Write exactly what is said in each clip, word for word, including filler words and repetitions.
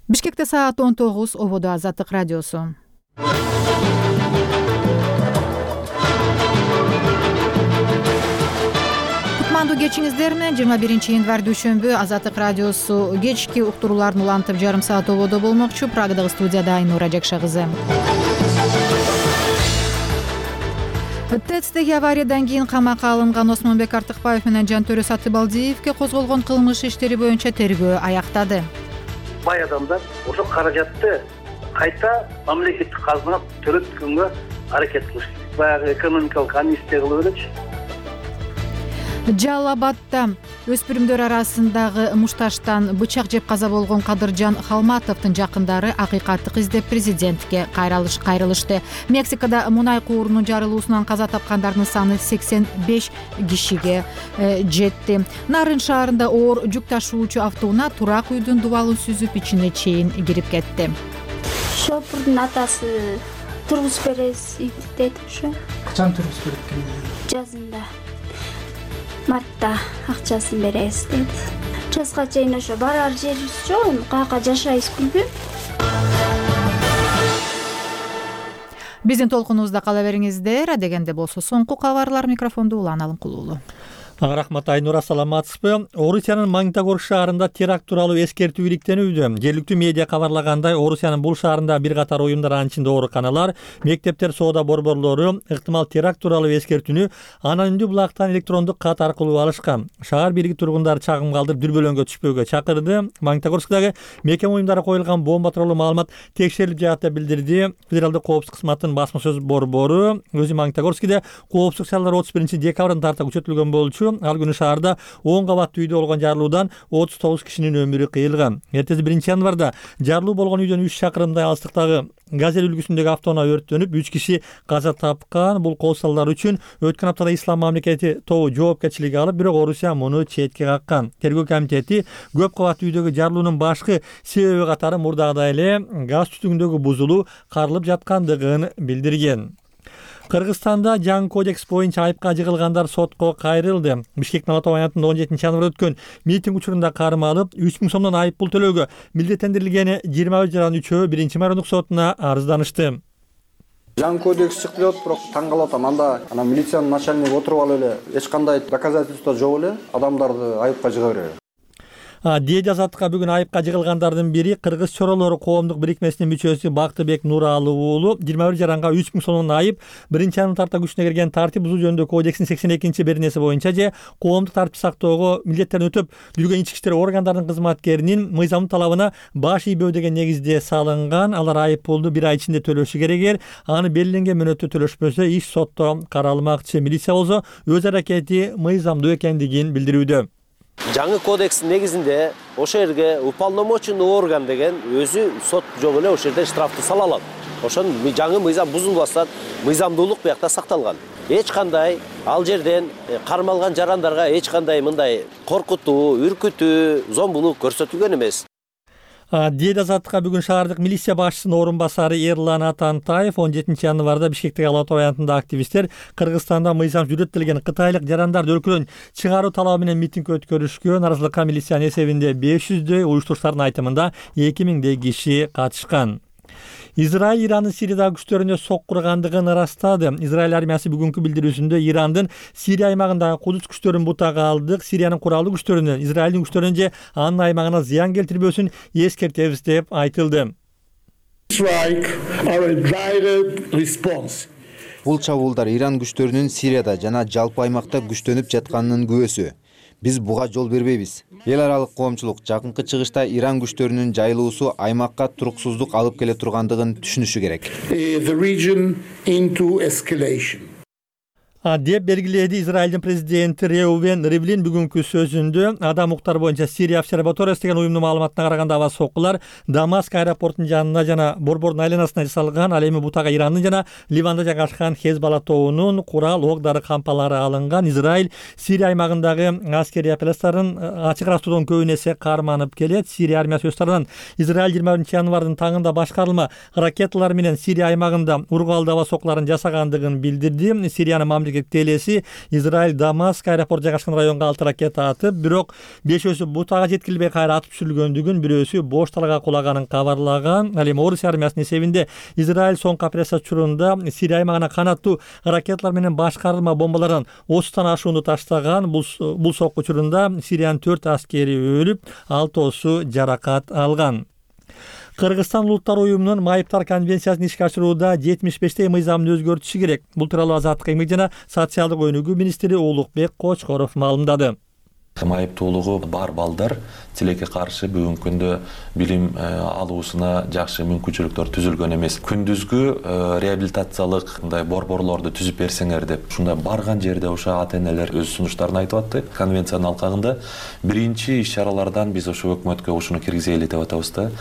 Бишкекте саат он тогуз, ободо Азаттык радиосу. Кутмандуу кечиңиздерми? жыйырма биринчи январь дүйшөмбү Азаттык радиосу кечки уктурууларын улантып жарым саат ободо болмокчу. Прагадагы студияда Айнура Жакша кызы. ТЭЦтеги авариядан кийин камакка алынган Осмонбек Артыкбаев менен Жантөрө Сатыбалдиевге козголгон кылмыш иштери боюнча тергөө аяктады. Бай адамдар ошол каражатты кайта мамлекеттик казынага төлөткөнгө аракет кылышты. Баягы экономикалык амнистия кылып элечи. Жалал Абадда өспүрүмдөр арасындагы мушташтан бычак жеп каза болгон Кадыржан Халматовдун жакындары акыйкаттык издеп президентке кайрылышты. Мексикада мунай куурунун жарылуусунан каза тапкандардын саны сексен беш кишиге жетти. Нарын шаарында оор жүк ташуучу автоунаа турак үйдүн дубалын сүзүп ичине чейин кирип кетти. Шопурдун атасы тургуз беребиз деп ушу. Качан тургуз берип? Жазында. Мартта акчасын беребиз дейт. Жазга чейин ошо барар жерибиз жок, каяка жашайбыз билбейм. Биздин толкунубузда кала бериңиздер. Дегенде болсо соңку кабарлар. Микрофонду Улан Алымкулуулу. Рахмат Айнура, саламатсызбы? Орусиянын Магнитогорск шаарында теракт тууралуу эскертүү иликтенүүдө. Жергиликтүү медиа кабарлагандай, Орусиянын бул шаарында бир катар уюмдар, анын ичинде ооруканалар, мектептер, соода борборлору ыктымал теракт тууралуу эскертүүнү анонимдүү булактан электрондук кат аркылуу алышкан. Шаар бийлиги тургундарды чагым калтырып дүрбөлөңгө түшпөөгө чакырды. Магнитогорскдагы мекеме уюмдары коюлган бомба тууралуу маалымат текшерилип жатат деп билдирди. Федералдык коопсуздук кызматынын басма сөз борбору. Өзү Магнитогорскде коопсуздук чаралары отуз биринчи декабрдан тарта күчөтүлгөн болчу. Ал күнү шаарда он кабаттуу үйдө болгон жарылуудан отуз тогуз кишинин өмүрү кыйылган. Эртеси биринчи январда жарылуу болгон үйдөн үч чакырымдай алыстыктагы Газель үлгүсүндөгү автоунаа өрттөнүп, үч киши каза тапкан. Бул кол салуулар үчүн өткөн аптада Ислам мамлекети тобу жоопкерчиликке алып, бирок Орусия муну четке каккан. Тергөө комитети көп кабаттуу үйдөгү жарылуунун башкы себеби катары мурдагыдай эле газ түтүгүндөгү бузулуу каралып жаткандыгын билдирген. Кыргызстанда жаңы кодекс боюнча айыпка жыгылгандар сотко кайрылды. Бишкектин Ала Тоо аянтында он жетинчи январда өткөн митинг учурунда кармалып, үч миң сомдон айып пул төлөөгө милдеттендирилгени жыйырма бир жаран үчөө биринчи майрындык сотуна арызданышты. Жаңы кодекс чыкты деп, бирок таң калып атам. Анда ана милициянын начальниги отуруп алып эле эч кандай доказательство жок эле адамдарды айыпка жыга берет. Дээд Азаттыкка бүгүн айыпка жыгылгандардын бири Кыргыз чоролору коомдук бирикмесинин мүчөсү Бактыбек Нуралы уулу. жыйырма бир жаранга үч миң сомдон айып биринчи январда тарта күчүнө кирген тартип бузуу жөнүндө кодекстин сексен экинчи беренеси боюнча же коомдук тартип сактоого милдеттерин өтөп жүргөн ички иштер органдарынын кызматкеринин мыйзамдын талабына баш ийбөө деген негизде салынган. Алар айып пулду бир ай ичинде төлөшү керек. Аны белгиленген мөөнөттө төлөшпөсө иш сотто каралмакчы. Милиция болсо өз аракети мыйзамдуу экендигин билдирүүдө. Жаңы кодекстин негизинде ошол жерге уполномоченный орган деген өзү сот жок эле ошол жерде штрафты сала алат. Ошон жаңы мыйзам бузулбастан мыйзамдуулук биякта сакталган. Эч кандай ал жерден кармалган жарандарга эч кандай мындай коркутуу, үркүтүү, зомбулук көрсөтүлгөн эмес. Дээд Азаттыкка бүгүн шаардык милиция башчысынын орун басары Эрлан Атантаев он жетинчи январда Бишкектеги Ала Тоо аянтында активисттер Кыргызстанда мыйзам жүрөттөлгөн кытайлык жарандарды өлкөдөн чыгаруу талабы менен митинг өткөрүшкөн. Наразылыкка милициянын эсебинде беш жүздөй, уюштуруучулардын айтымында эки миңдей киши катышкан. Израиль Ирандын Сириядагы күчтөрүнө соккургандыгын ырастады. Израиль армиясы бүгүнкү билдирүүсүндө Ирандын Сирия аймагындагы Кудус күчтөрүн бутага алдык. Сириянын куралдуу күчтөрүнө Израилдин күчтөрүнө же анын аймагына зыян келтирбөсүн эскертебиз деп айтылды. Бул чабуулдар Иран күчтөрүнүн Сирияда жана жалпы аймакта күчтөнүп жатканынын күбөсү. Биз буга жол бербейбиз. Эл аралык коомчулук жакынкы чыгышта Иран күчтөрүнүн жайылуусу аймакка туруксуздук алып келе тургандыгын түшүнүшү керек. деп белгиледи Израилдин президенти Реувен Ривлин бүгүнкү сөзүндө. Адам укуктар боюнча Сирия обсерваториясы деген уюмдун маалыматына караганда аба соккулар Дамаск аэропортунун жанына жана борбордун айланасына жасалган. Ал эми бутага Ирандын жана Ливанда жайгашкан Хезбалла тобунун курал ок-дары кампалары алынган. Израиль Сирия аймагындагы аскерий операцияларын ачык ырастуудон көбүн эсе карманып келет. Сирия армиясы өз тарабынан Израиль жыйырма биринчи январдын таңында башкарылма ракеталар менен Сирия аймагында ургу алды аба соккуларын жасагандыгын билдирди. Сириянын мамлекеттик элеси Израиль Дамаск аэропорт жайгашкан районго алты ракета атып, бирок бешөөсү бутага жеткилбей кайра атып түшүрүлгөндүгүн, бирөөсү бош талга кулаганын кабарлаган. Ал эми Орусия армиясынын эсебинде Израиль соңку операция учурунда Сирия аймагына канаттуу ракеталар менен башкарылма бомбалардан отуздан ашуунду таштаган. Бул бул сокку учурунда Сириянын төрт аскери өлүп, алтоосу жаракат алган. Кыргызстан улуттар уюмунун майыптар конвенциясын ишке ашырууда жетимиш бештей мыйзамды өзгөртүшү керек. Бул тууралуу Азаттык эмгек жана социалдык өнүгүү министри Улукбек Кочкоров маалымдады. Майыптуулугу бар балдар тилекке каршы бүгүнкү күндө билим алуусуна жакшы мүмкүнчүлүктөр түзүлгөн эмес. Күндүзгү реабилитациялык мындай борборлорду түзүп берсеңер деп, ушундай барган жерде ошо ата-энелер өз сунуштарын айтып атты. Конвенциянын алкагында биринчи иш-чаралардан биз ошо өкмөткө ушуну киргизели деп атабыз да.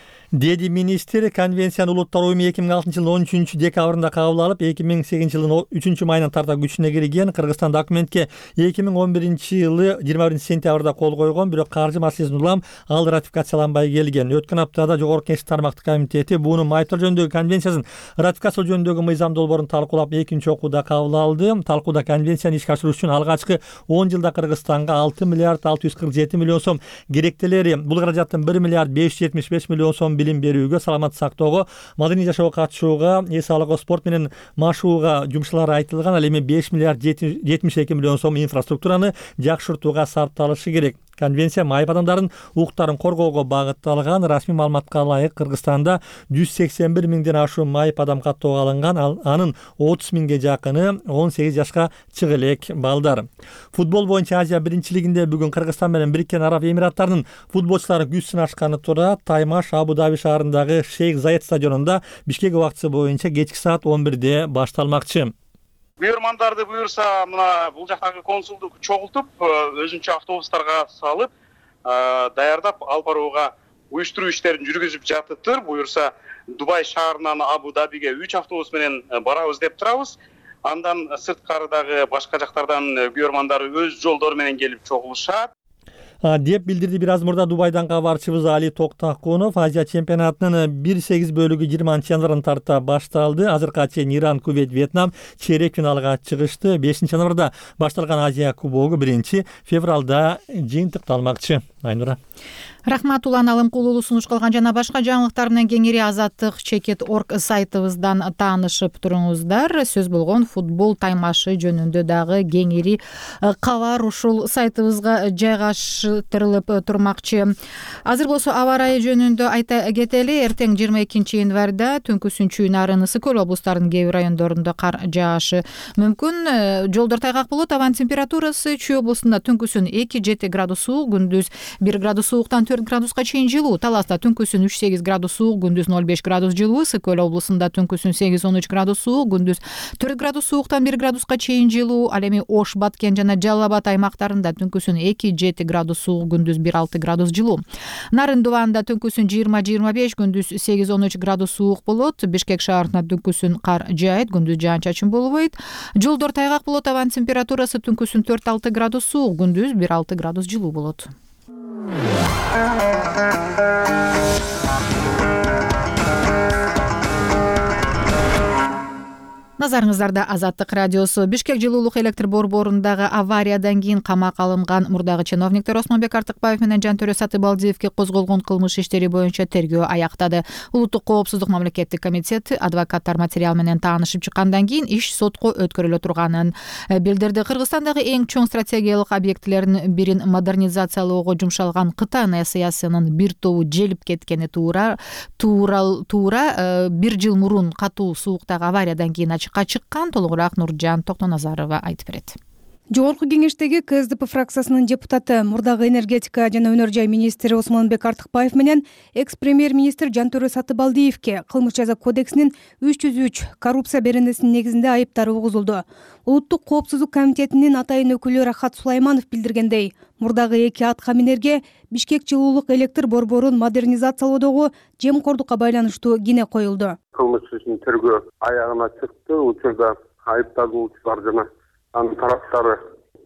Деди министр конвенцияны улуттар уюму эки миң алтынчы жылдын он үчүнчү декабрында кабыл алып, эки миң сегизинчи жылдын үчүнчү майынан тарта күчүнө кирген. Кыргызстан документке эки миң он биринчи жылы жыйырма биринчи сентябрда кол койгон, бирок каржы маселесинен улам ал ратификацияланбай келген. Өткөн аптада Жогорку Кеңеш тармактык комитети буну майыптар жөнүндөгү конвенциясын ратификациялоо жөнүндөгү мыйзам долбоорун талкуулап экинчи окууда кабыл алды. Талкууда конвенцияны ишке ашыруу үчүн алгачкы он жылда Кыргызстанга алты миллиард алты жүз кырк жети миллион сом керектелери, бул каражаттын бир миллиард беш жүз жетимиш беш миллион сом билим берүүгө, саламат сактоого, маданий жашоого катышууга, эс алууга, спорт менен машууга жумушлар айтылган. Ал эми беш миллиард жетимиш эки миллион сом инфраструктураны жакшыртууга сарпталышы керек. Конвенция майып адамдардын укуктарын коргоого багытталган. Расмий маалыматка ылайык Кыргызстанда жүз сексен бир миңден ашуун майып адам каттоого алынган, анын отуз миңге жакыны он сегиз жашка чыга элек балдар. Футбол боюнча Азия биринчилигинде бүгүн Кыргызстан менен Бириккен Араб Эмираттарынын футболчулары күч сынашканы турат. Таймаш Абу Даби шаарындагы Шейх Заед стадионунда Бишкек убактысы боюнча кечки саат он бирде башталмакчы. Буйрмандарды буюрса, мына бул жактагы консулду чогултуп, өзүнчө автобустарга салып, даярдап алып барууга уюштуруу иштерин жүргүзүп жатыптыр. Буюрса, Дубай шаарынан Абу Дабиге үч автобус менен барабыз деп турабыз. Андан сырткарыдагы башка жактардан буйрмандар өз жолдору менен келип чогулушат деп билдирди бир аз мурда Дубайдан кабарчыбыз Али Токтакунов. Азия чемпионатынын бир сегиз бөлүгү жыйырманчы январдан тарта башталды. Азыркыга чейин Иран, Кувейт, Вьетнам чейрек финалга чыгышты. бешинчи январда башталган Азия кубогу биринчи февралда жыйынтыкталмакчы. Айнура. Рахмат, Улан Алымкулуулу сунуш кылган жана башка жаңылыктар менен кеңири Азаттык чекит точка орг сайтыбыздан таанышып туруңуздар. Сөз болгон футбол таймашы жөнүндө дагы кеңири кабар ушул сайтыбызга жайгаштырылып турмакчы. Азыр болсо аба ырайы жөнүндө айта кетели. Эртең жыйырма экинчи январда түнкү-сүнчүү, нарын, ысык көл облустарынын кээ бир райондорунда кар жаашы мүмкүн. Жолдор тайгак болот. Абанын температурасы Чүй облусунда түнкүсүн эки жети градус суук, күндүз бир градус сууктан төрт градуска чейин жылуу. Таласта түнкүсүн үч сегиз градус суук, күндүз ноль беш градус жылуу. Ысык көл облусунда түнкүсүн сегиз он үч градус суук, күндүз төрт градус сууктан бир градуска чейин жылуу. Ал эми Ош, Баткен жана Жалал Абад аймактарында түнкүсүн эки жети градус суук, күндүз бир алты градус жылуу. Нарын Дубанда түнкүсүн жыйырма жыйырма беш, күндүз сегиз он үч градус суук болот. Бишкек шаарында түнкүсүн кар жаайт, күндүз жаан-чачын болбойт. Жолдор тайгак болот. Абанын температурасы түнкүсүн төрт алты градус суук, күндүз бир алты градус жылуу болот. Назарыңыздарда Азаттык радиосу. Бишкек жылуулук электр борборундагы авариядан кийин камакка алынган мурдагы чиновниктер Осмонбек Артыкбаев менен Жантөрө Сатыбалдиевге козголгон кылмыш иштери боюнча тергөө аяктады. Улуттук коопсуздук мамлекеттик комитети адвокаттар материал менен таанышып чыккандан кийин иш сотко өткөрүлө турганын билдирди. Кыргызстандагы эң чоң стратегиялык объектилердин бирин модернизациялоого жумшалган Кытай саясатынын бир тобу желип кеткени туура туура туура бир жыл мурун катуу сууктагы авариядан кийин чыккан. Толугураак Нуржан Токтоназарова айтып берет. Жогорку кеңештеги КСДП фракциясынын депутаты, мурдагы энергетика жана өнөр жай министри Осмонбек Артыкбаев менен экс-премьер-министр Жантөрө Сатыбалдиевке кылмыш жаза кодексинин үч жүз үч коррупция беренесинин негизинде айыптар угузулду. Улуттук коопсуздук комитетинин атайын өкүлү Рахат Сулайманов билдиргендей, мурдагы эки атка минерге Бишкек жылуулук электр борборун модернизациялоодогу жемкордукка байланыштуу кине коюлду. Кылмыш ишин тергөө аягына чыкты. Учурда айыпталуучулар жана анын тараптары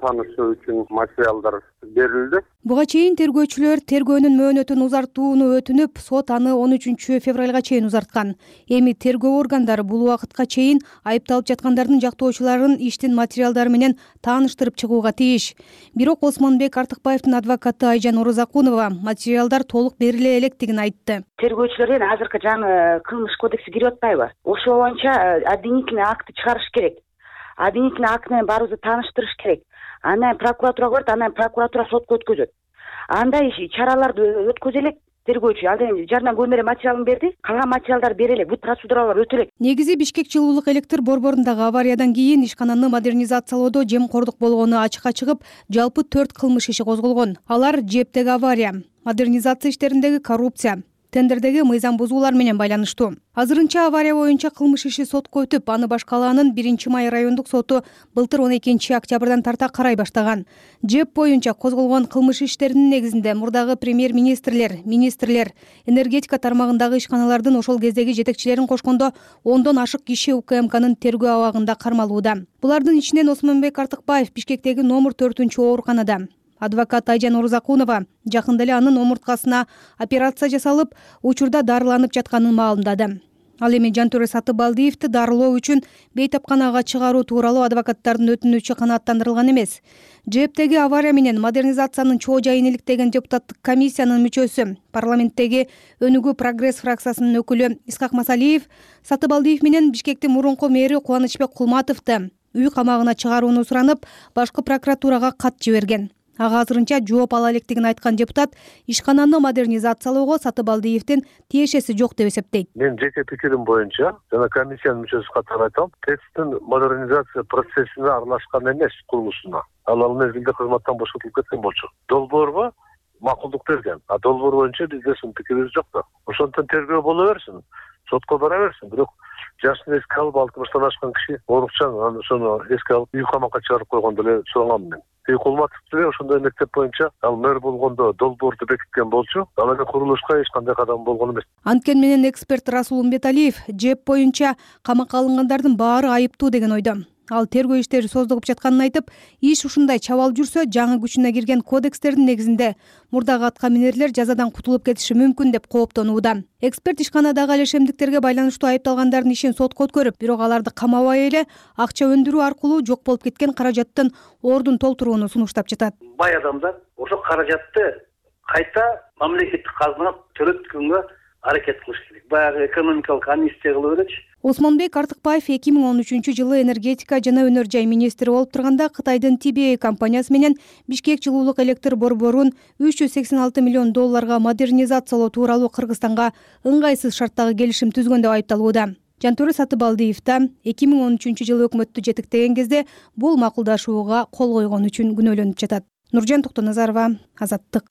таанышуу үчүн материалдар берилди. Буга чейин тергөөчүлөр тергөөнүн мөөнөтүн узартууну өтүнүп, сот аны он үчүнчү февралга чейин узарткан. Эми тергөө органдары бул убакытка чейин айыпталып жаткандардын жактоочуларын иштин материалдары менен тааныштырып чыгууга тийиш. Бирок Осмонбек Артыкбаевдин адвокаты Айжан Орозакунова материалдар толук бериле электигин айтты. Тергөөчүлөрдөн азыркы жаңы кылмыш кодекси кирип атпайбы? Ошол боюнча обвинительный акты чыгарыш керек. Обвинительный акт менен баарыбызды тааныштырыш керек. Анан прокуратурага барат, анан прокуратура сотко өткөзөт. Андай чараларды өткөзө элек тергөөчү. Ал эми жарынан көрүнөр эле материалын берди. Калган материалдар бере элек, бут процедуралар өтө элек. Негизи Бишкек жылуулук электр борборундагы авариядан кийин ишкананы модернизациялоодо жемкордук болгону ачыкка чыгып, жалпы төрт кылмыш иши козголгон. Алар жептеги авария, модернизация иштериндеги коррупция, тендердеги мыйзам бузуулар менен байланыштуу. Азырынча авария боюнча кылмыш иши сотко өтүп, аны Баш калаанын биринчи май райондук соту былтыр он экинчи октябрдан тарта карай баштаган. Жеп боюнча козголгон кылмыш иштеринин негизинде мурдагы премьер-министрлер, министрлер, энергетика тармагындагы ишканалардын ошол кездеги жетекчилерин кошкондо ондон ашык киши УКМКнын тергөө абагында кармалууда. Булардын ичинен Осмонбек Артыкбаев Бишкектеги номер төртүнчү ооруканада. Адвокат Айжан Орозакунова жакында эле анын омурткасына операция жасалып, учурда дарыланып жатканын маалымдады. Ал эми Жантөре Сатыбалдиевди дарылоо үчүн бейтапканага чыгаруу тууралуу адвокаттардын өтүнүчү канааттандырылган эмес. Жептеги авария менен модернизациянын чоо жайын иликтеген депутаттык комиссиянын мүчөсү, парламенттеги Өнүгүү прогресс фракциясынын өкүлү Исхак Масалиев Сатыбалдиев менен Бишкектин мурунку мэри Кубанычбек Кулматовду үй камагына чыгарууну суранып, башкы прокуратурага кат жиберген. Ага азырынча жооп ала электигин айткан депутат ишкананы модернизациялоого Сатыбалдиевдин тиешеси жок деп эсептейт. Мен жеке пикирим боюнча, жана комиссиянын мүчөсү катары айтам, тесттин модернизация процессине аралашкан эмес, курулушуна. Ал ал мезгилде кызматтан бошотулуп кеткен болчу. Долбоорго макулдук берген. А долбоор боюнча бизде сын пикирибиз жок да. Ошондон тергөө боло берсин, сотко бара берсин. Бирок жашын эске алып, алтымыштан ашкан киши оорукчан, ошону эске алып, үй камакка чыгарып койгондо эле сурангам мен. Кулматов деле ошондой мектеп боюнча ал мэр болгондо долбоорду бекиткен болчу. Ал эми курулушка эч кандай кадам болгон эмес. Анткени менен эксперт Расул Умбеталиев жеп боюнча камакка алынгандардын баары айыптуу деген ойдо. Ал тергөө иштери создугуп жатканын айтып, иш ушундай чабал жүрсө, жаңы күчүнө кирген кодекстердин негизинде мурдагы атка минерлер жазадан кутулуп кетиши мүмкүн деп кооптонууда. Эксперт ишканадагы алешемдиктерге байланыштуу айыпталгандардын ишин сотко өткөрүп, бирок аларды камабай эле акча өндүрүү аркылуу жок болуп кеткен каражаттын ордун толтурууну сунуштап жатат. Бай адамдар ошо каражатты кайта мамлекеттик казынага төлөткөнгө аракет кылыш керек. Баягы экономикалык амнистия кылып элечи. Осмонбек Артыкбаев эки миң он үчүнчү жылы энергетика жана өнөр жай министри болуп турганда Кытайдын Ти Би Эй компаниясы менен Бишкек жылуулук электр борборун үч жүз сексен алты миллион долларга модернизациялоо тууралуу Кыргызстанга ыңгайсыз шарттагы келишим түзгөн деп айыпталууда. Жантөре Сатыбалдиев да эки миң он үчүнчү жылы өкмөттү жетектеген кезде бул макулдашууга кол койгон үчүн күнөөлөнүп жатат. Нуржан Токтоназарова, Азаттык.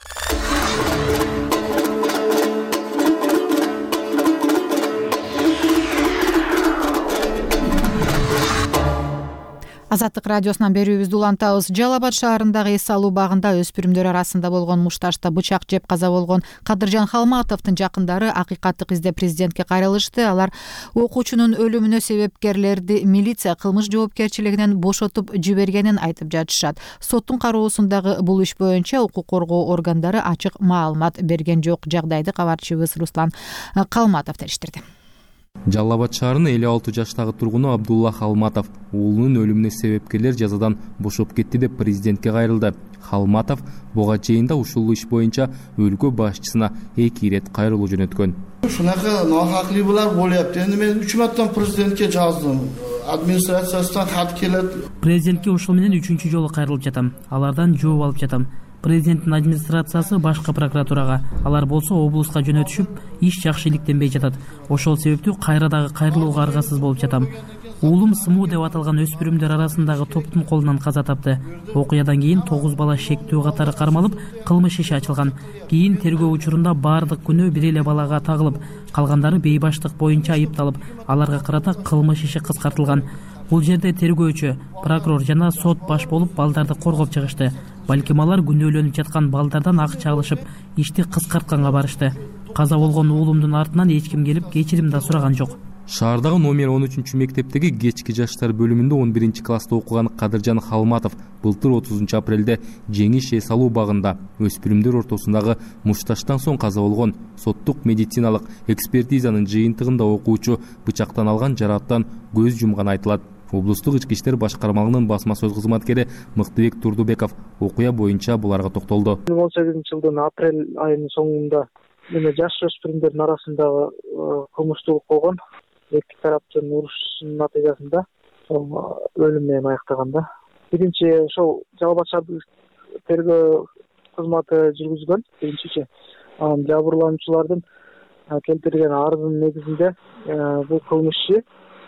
Азаттык радиосунан берүүбүздү улантабыз. Жалал Абад шаарындагы эс алуу багында өспүрүмдөр арасында болгон мушташта бычак жеп каза болгон Кадыржан Халматовдун жакындары акыйкаттык издеп президентке кайрылышты. Алар окуучунун өлүмүнө себепкерлерди милиция кылмыш жоопкерчилигинен бошотуп жибергенин айтып жатышат. Соттун кароосундагы бул иш боюнча укук коргоо органдары ачык маалымат берген жок. Жагдайды кабарчыбыз Руслан Калматов териштирди. Жалал Абад шаарынын элүү алты жаштагы тургуну Абдулла Халматов уулунун өлүмүнө себепкерлер жазадан бошоп кетти деп президентке кайрылды. Халматов буга чейин да ушул иш боюнча өлкө башчысына эки ирет кайрылуу жөнөткөн. Шунака нохаклуулар болуп, эми мен үч марта президентке жаздым. Администрациясынан хат келет. Президентке ошол менен үчүнчү жолу кайрылып жатам. Алардан жооп алып жатам. Президенттин администрациясы башкы прокуратурага, алар болсо облуска жөнөтүшүп, иш жакшы иликтенбей жатат. Ошол себептүү кайрадагы кайрылууга аргасыз болуп жатам. Уулум Сымуу деп аталган өспүрүмдөр арасындагы топтун колунан каза тапты. Окуядан кийин тогуз бала шектүү катары кармалып, кылмыш иши ачылган. Кийин тергөө учурунда баардык күнөө бир эле балага тагылып, калгандары бейбаштык боюнча айыпталып, аларга карата кылмыш иши кыскартылган. Бул жерде тергөөчү, прокурор жана сот баш болуп балдарды коргоп чыгышты. Балким алар күнөөлөнүп жаткан балдардан акча алышып, ишти кыскартканга барышты. Каза болгон уулумдун артынан эч ким келип кечирим да сураган жок. Шаардагы номер он үчүнчү мектептеги кечки жаштар бөлүмүндө он биринчи класста окуган Кадыржан Халматов былтыр отузунчу апрелде жеңиш эс алуу багында өспүрүмдөр ортосундагы мушташтан соң каза болгон. Соттук медициналык экспертизанын жыйынтыгында окуучу бычактан алган жарааттан көз жумганы айтылат. Облустук ички иштер башкармалыгынын басма сөз кызматкери Мыктыбек Турдубеков окуя боюнча буларга токтолду. эки миң он сегизинчи жылдын апрель айынын соңунда эме жаш өспүрүмдөрдүн арасындагы кылмыштуулук болгон. Эки тараптын урушунун натыйжасында өлүм менен аяктаган да. Биринчи ошол Жалал Абад шаардык тергөө кызматы жүргүзгөн биринчичи. Анан жабырлануучулардын келтирген арызынын негизинде бул кылмыш иши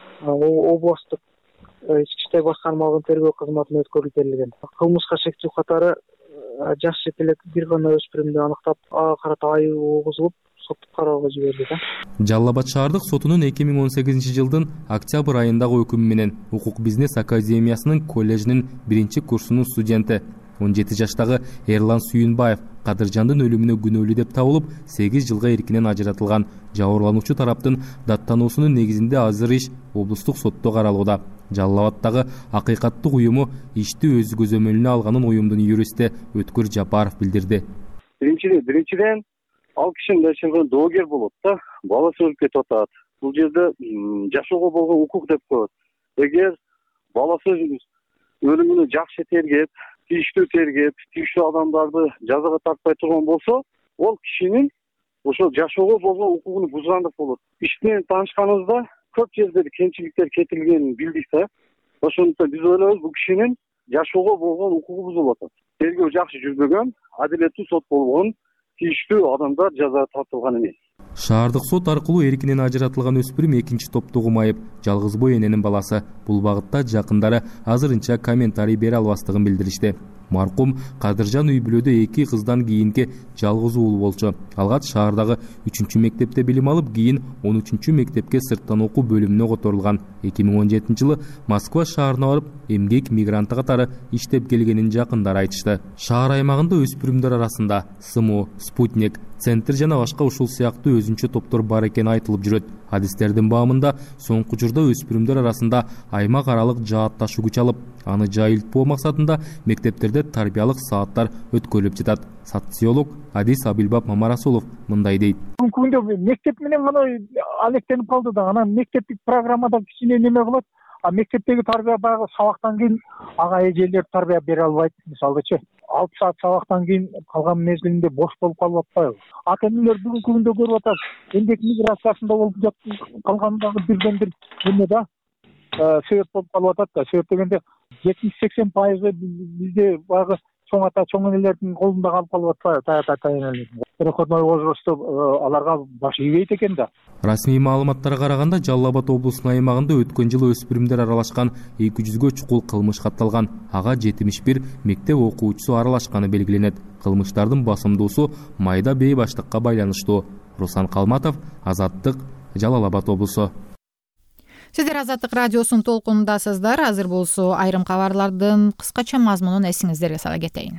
облустук ички иштер башкармалыгынын тергөө кызматына өткөрүлүп берилген. Кылмышка шектүү катары жаш жетелек бир гана өспүрүмдү аныктап, ага карата айыбы бузулуп, соттук кароого жиберилди да. Жалал Абад шаардык сотунун эки миң он сегизинчи жылдын октябрь айындагы өкүмү менен Укук бизнес академиясынын коллежинин биринчи курсунун студенти он жети жаштагы Эрлан Сүйүнбаев Кадыржандын өлүмүнө күнөөлүү деп табылып, сегиз жылга эркинен ажыратылган. Жабырлануучу тараптын даттануусунун негизинде азыр иш облустук сотто каралууда. Жалал Абадтагы акыйкаттык уюму ишти өз көзөмөлүнө алганын уюмдун юристи Өткөр Жапаров билдирди. Биринчиден, биринчиден ал кишинин ишенген доогер болот да, баласы өлүп кетип атат. Бул жерде жашоого болгон укук деп коет. Эгер баласы өлүмүнө жакшы тергеп, тийиштүү тергеп, тийиштүү адамдарды жазага тартпай турган болсо, ол кишинин ошол жашоого болгон укугун бузгандык болот. Иш менен таанышканыбызда көп жерде кемчиликтер кетирилгенин билдик да. Ошондуктан биз ойлойбуз, бул кишинин жашоого болгон укугу бузулуп атат. Тергөө жакшы жүрбөгөн, адилеттүү сот болгон, тийиштүү адамдар жазага тартылган эмес. Шаардык сот аркылуу эркинен ажыратылган өспүрүм экинчи топтогу майып, жалгыз бой эненин баласы. Бул багытта жакындары азырынча комментарий бере албастыгын билдиришти. Маркум Кадыржан үй бүлөдө эки кыздан кийинки жалгыз уул болчу. Алгач шаардагы үчүнчү мектепте билим алып, кийин он үчүнчү мектепке сырттан окуу бөлүмүнө которулган. эки миң он жетинчи жылы Москва шаарына барып, эмгек мигранты катары иштеп келгенин жакындары айтышты. Шаар аймагында өспүрүмдөр арасында СМО, Спутник, Центр жана башка ушул сыяктуу өзүнчө топтор бар экени айтылып жүрөт. Адистердин баамында соңку учурда өспүрүмдөр арасында аймак аралык жаатташуу күч алып, аны жайылтпоо максатында мектептерде тарбиялык сааттар өткөрүлүп жатат. Социолог Адис Абилбап Мамарасулов мындай дейт. Бүгүнкү күндө мектеп менен гана алектенип калды да, анан мектептик программада кичине неме кылат, а мектептеги тарбия баягы сабактан кийин ага эжелер тарбия бере албайт. Мисалычы алты саат сабактан кийин калган мезгилинде бош болуп калып атпайбы? Ата энелер бүгүнкү күндө көрүп атат, эмгек миграциясында болуп калгандагы бирден бир эме да, себеп болуп калып атат да. Себеп дегенде жетимиш сексен пайызы бизде баягы чоң ата чоң энелердин колунда калып калып атпайбы, ата энелер. Переходной возрастта аларга баш ийбейт экен да. Расмий маалыматтарга караганда Жалал Абад облусунун аймагында өткөн жылы өспүрүмдөр аралашкан эки жүзгө чукул кылмыш катталган. Ага жетимиш бир мектеп окуучусу аралашканы белгиленет. Кылмыштардын басымдуусу майда бейбаштыкка байланыштуу. Руслан Калматов, Азаттык, Жалал Абад облусу. Сиздер Азаттык радиосунун толкунундасыздар. Азыр болсо айрым кабарлардын кыскача мазмунун эсиңиздерге сала кетейин.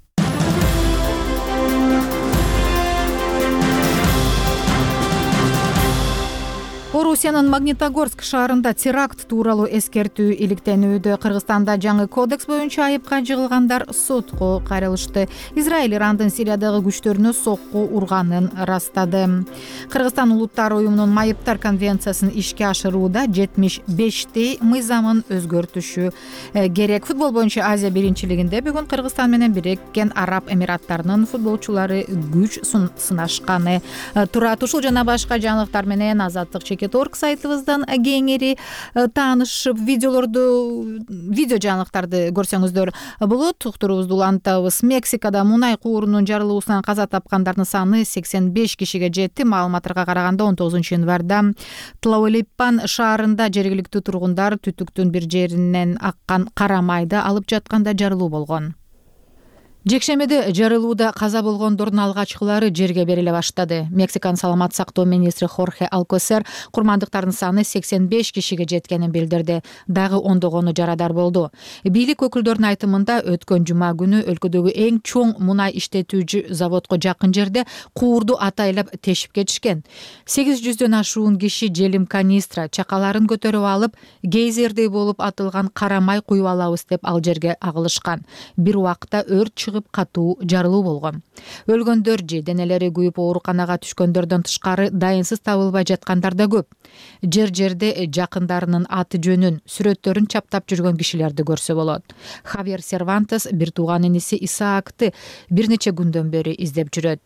Орусиянын Магнитогорск шаарында теракт тууралуу эскертүү иликтенүүдө. Кыргызстанда жаңы кодекс боюнча айыпка жыгылгандар сотко кайрылышты. Израиль Ирандын Сириядагы күчтөрүнө сокку урганын ырастады. Кыргызстан улуттар уюмунун майыптар конвенциясын ишке ашырууда жетимиш бешти мыйзамын өзгөртүшү керек. Футбол боюнча Азия биринчилигинде бүгүн Кыргызстан менен Бириккен Араб Эмираттарынын футболчулары күч сынашканы турат. Ушул жана башка жаңылыктар менен Азаттык чекет орг сайтыбыздан кеңири таанышып, видеолорду, видео жаңылыктарды көрсөңүздөр болот. Уктуруубузду улантабыз. Мексикада мунай куурунун жарылуусунан каза тапкандардын саны сексен беш кишиге жетти. Маалыматтарга караганда он тогузунчу январда Тлауэлипан шаарында жергиликтүү тургундар түтүктүн бир жеринен аккан кара майды алып жатканда жарылуу болгон. Жекшембиде жарылууда каза болгондордун алгачкылары жерге бериле баштады. Мексиканын саламаттык сактоо министри Хорхе Алкосер курмандыктардын саны сексен беш кишиге жеткенин билдирди. Дагы ондогону жарадар болду. Бийлик өкүлдөрүнүн айтымында өткөн жума күнү өлкөдөгү эң чоң мунай иштетүүчү заводко жакын жерде куурду атайлап тешип кетишкен. сегиз жүздөн ашуун киши желим канистра чакаларын көтөрүп алып, гейзердей болуп атылган кара май куюп алабыз деп ал жерге агылышкан. Бир убакта өрт чыгып катуу жарылуу болгон. Өлгөндөр же денелери күйүп ооруканага түшкөндөрдөн тышкары дайынсыз табылбай жаткандар да көп. Жер жерде жакындарынын аты жөнүн, сүрөттөрүн чаптап жүргөн кишилерди көрсө болот. Хавьер Сервантес бир тууган иниси Исаакты бир нече күндөн бери издеп жүрөт.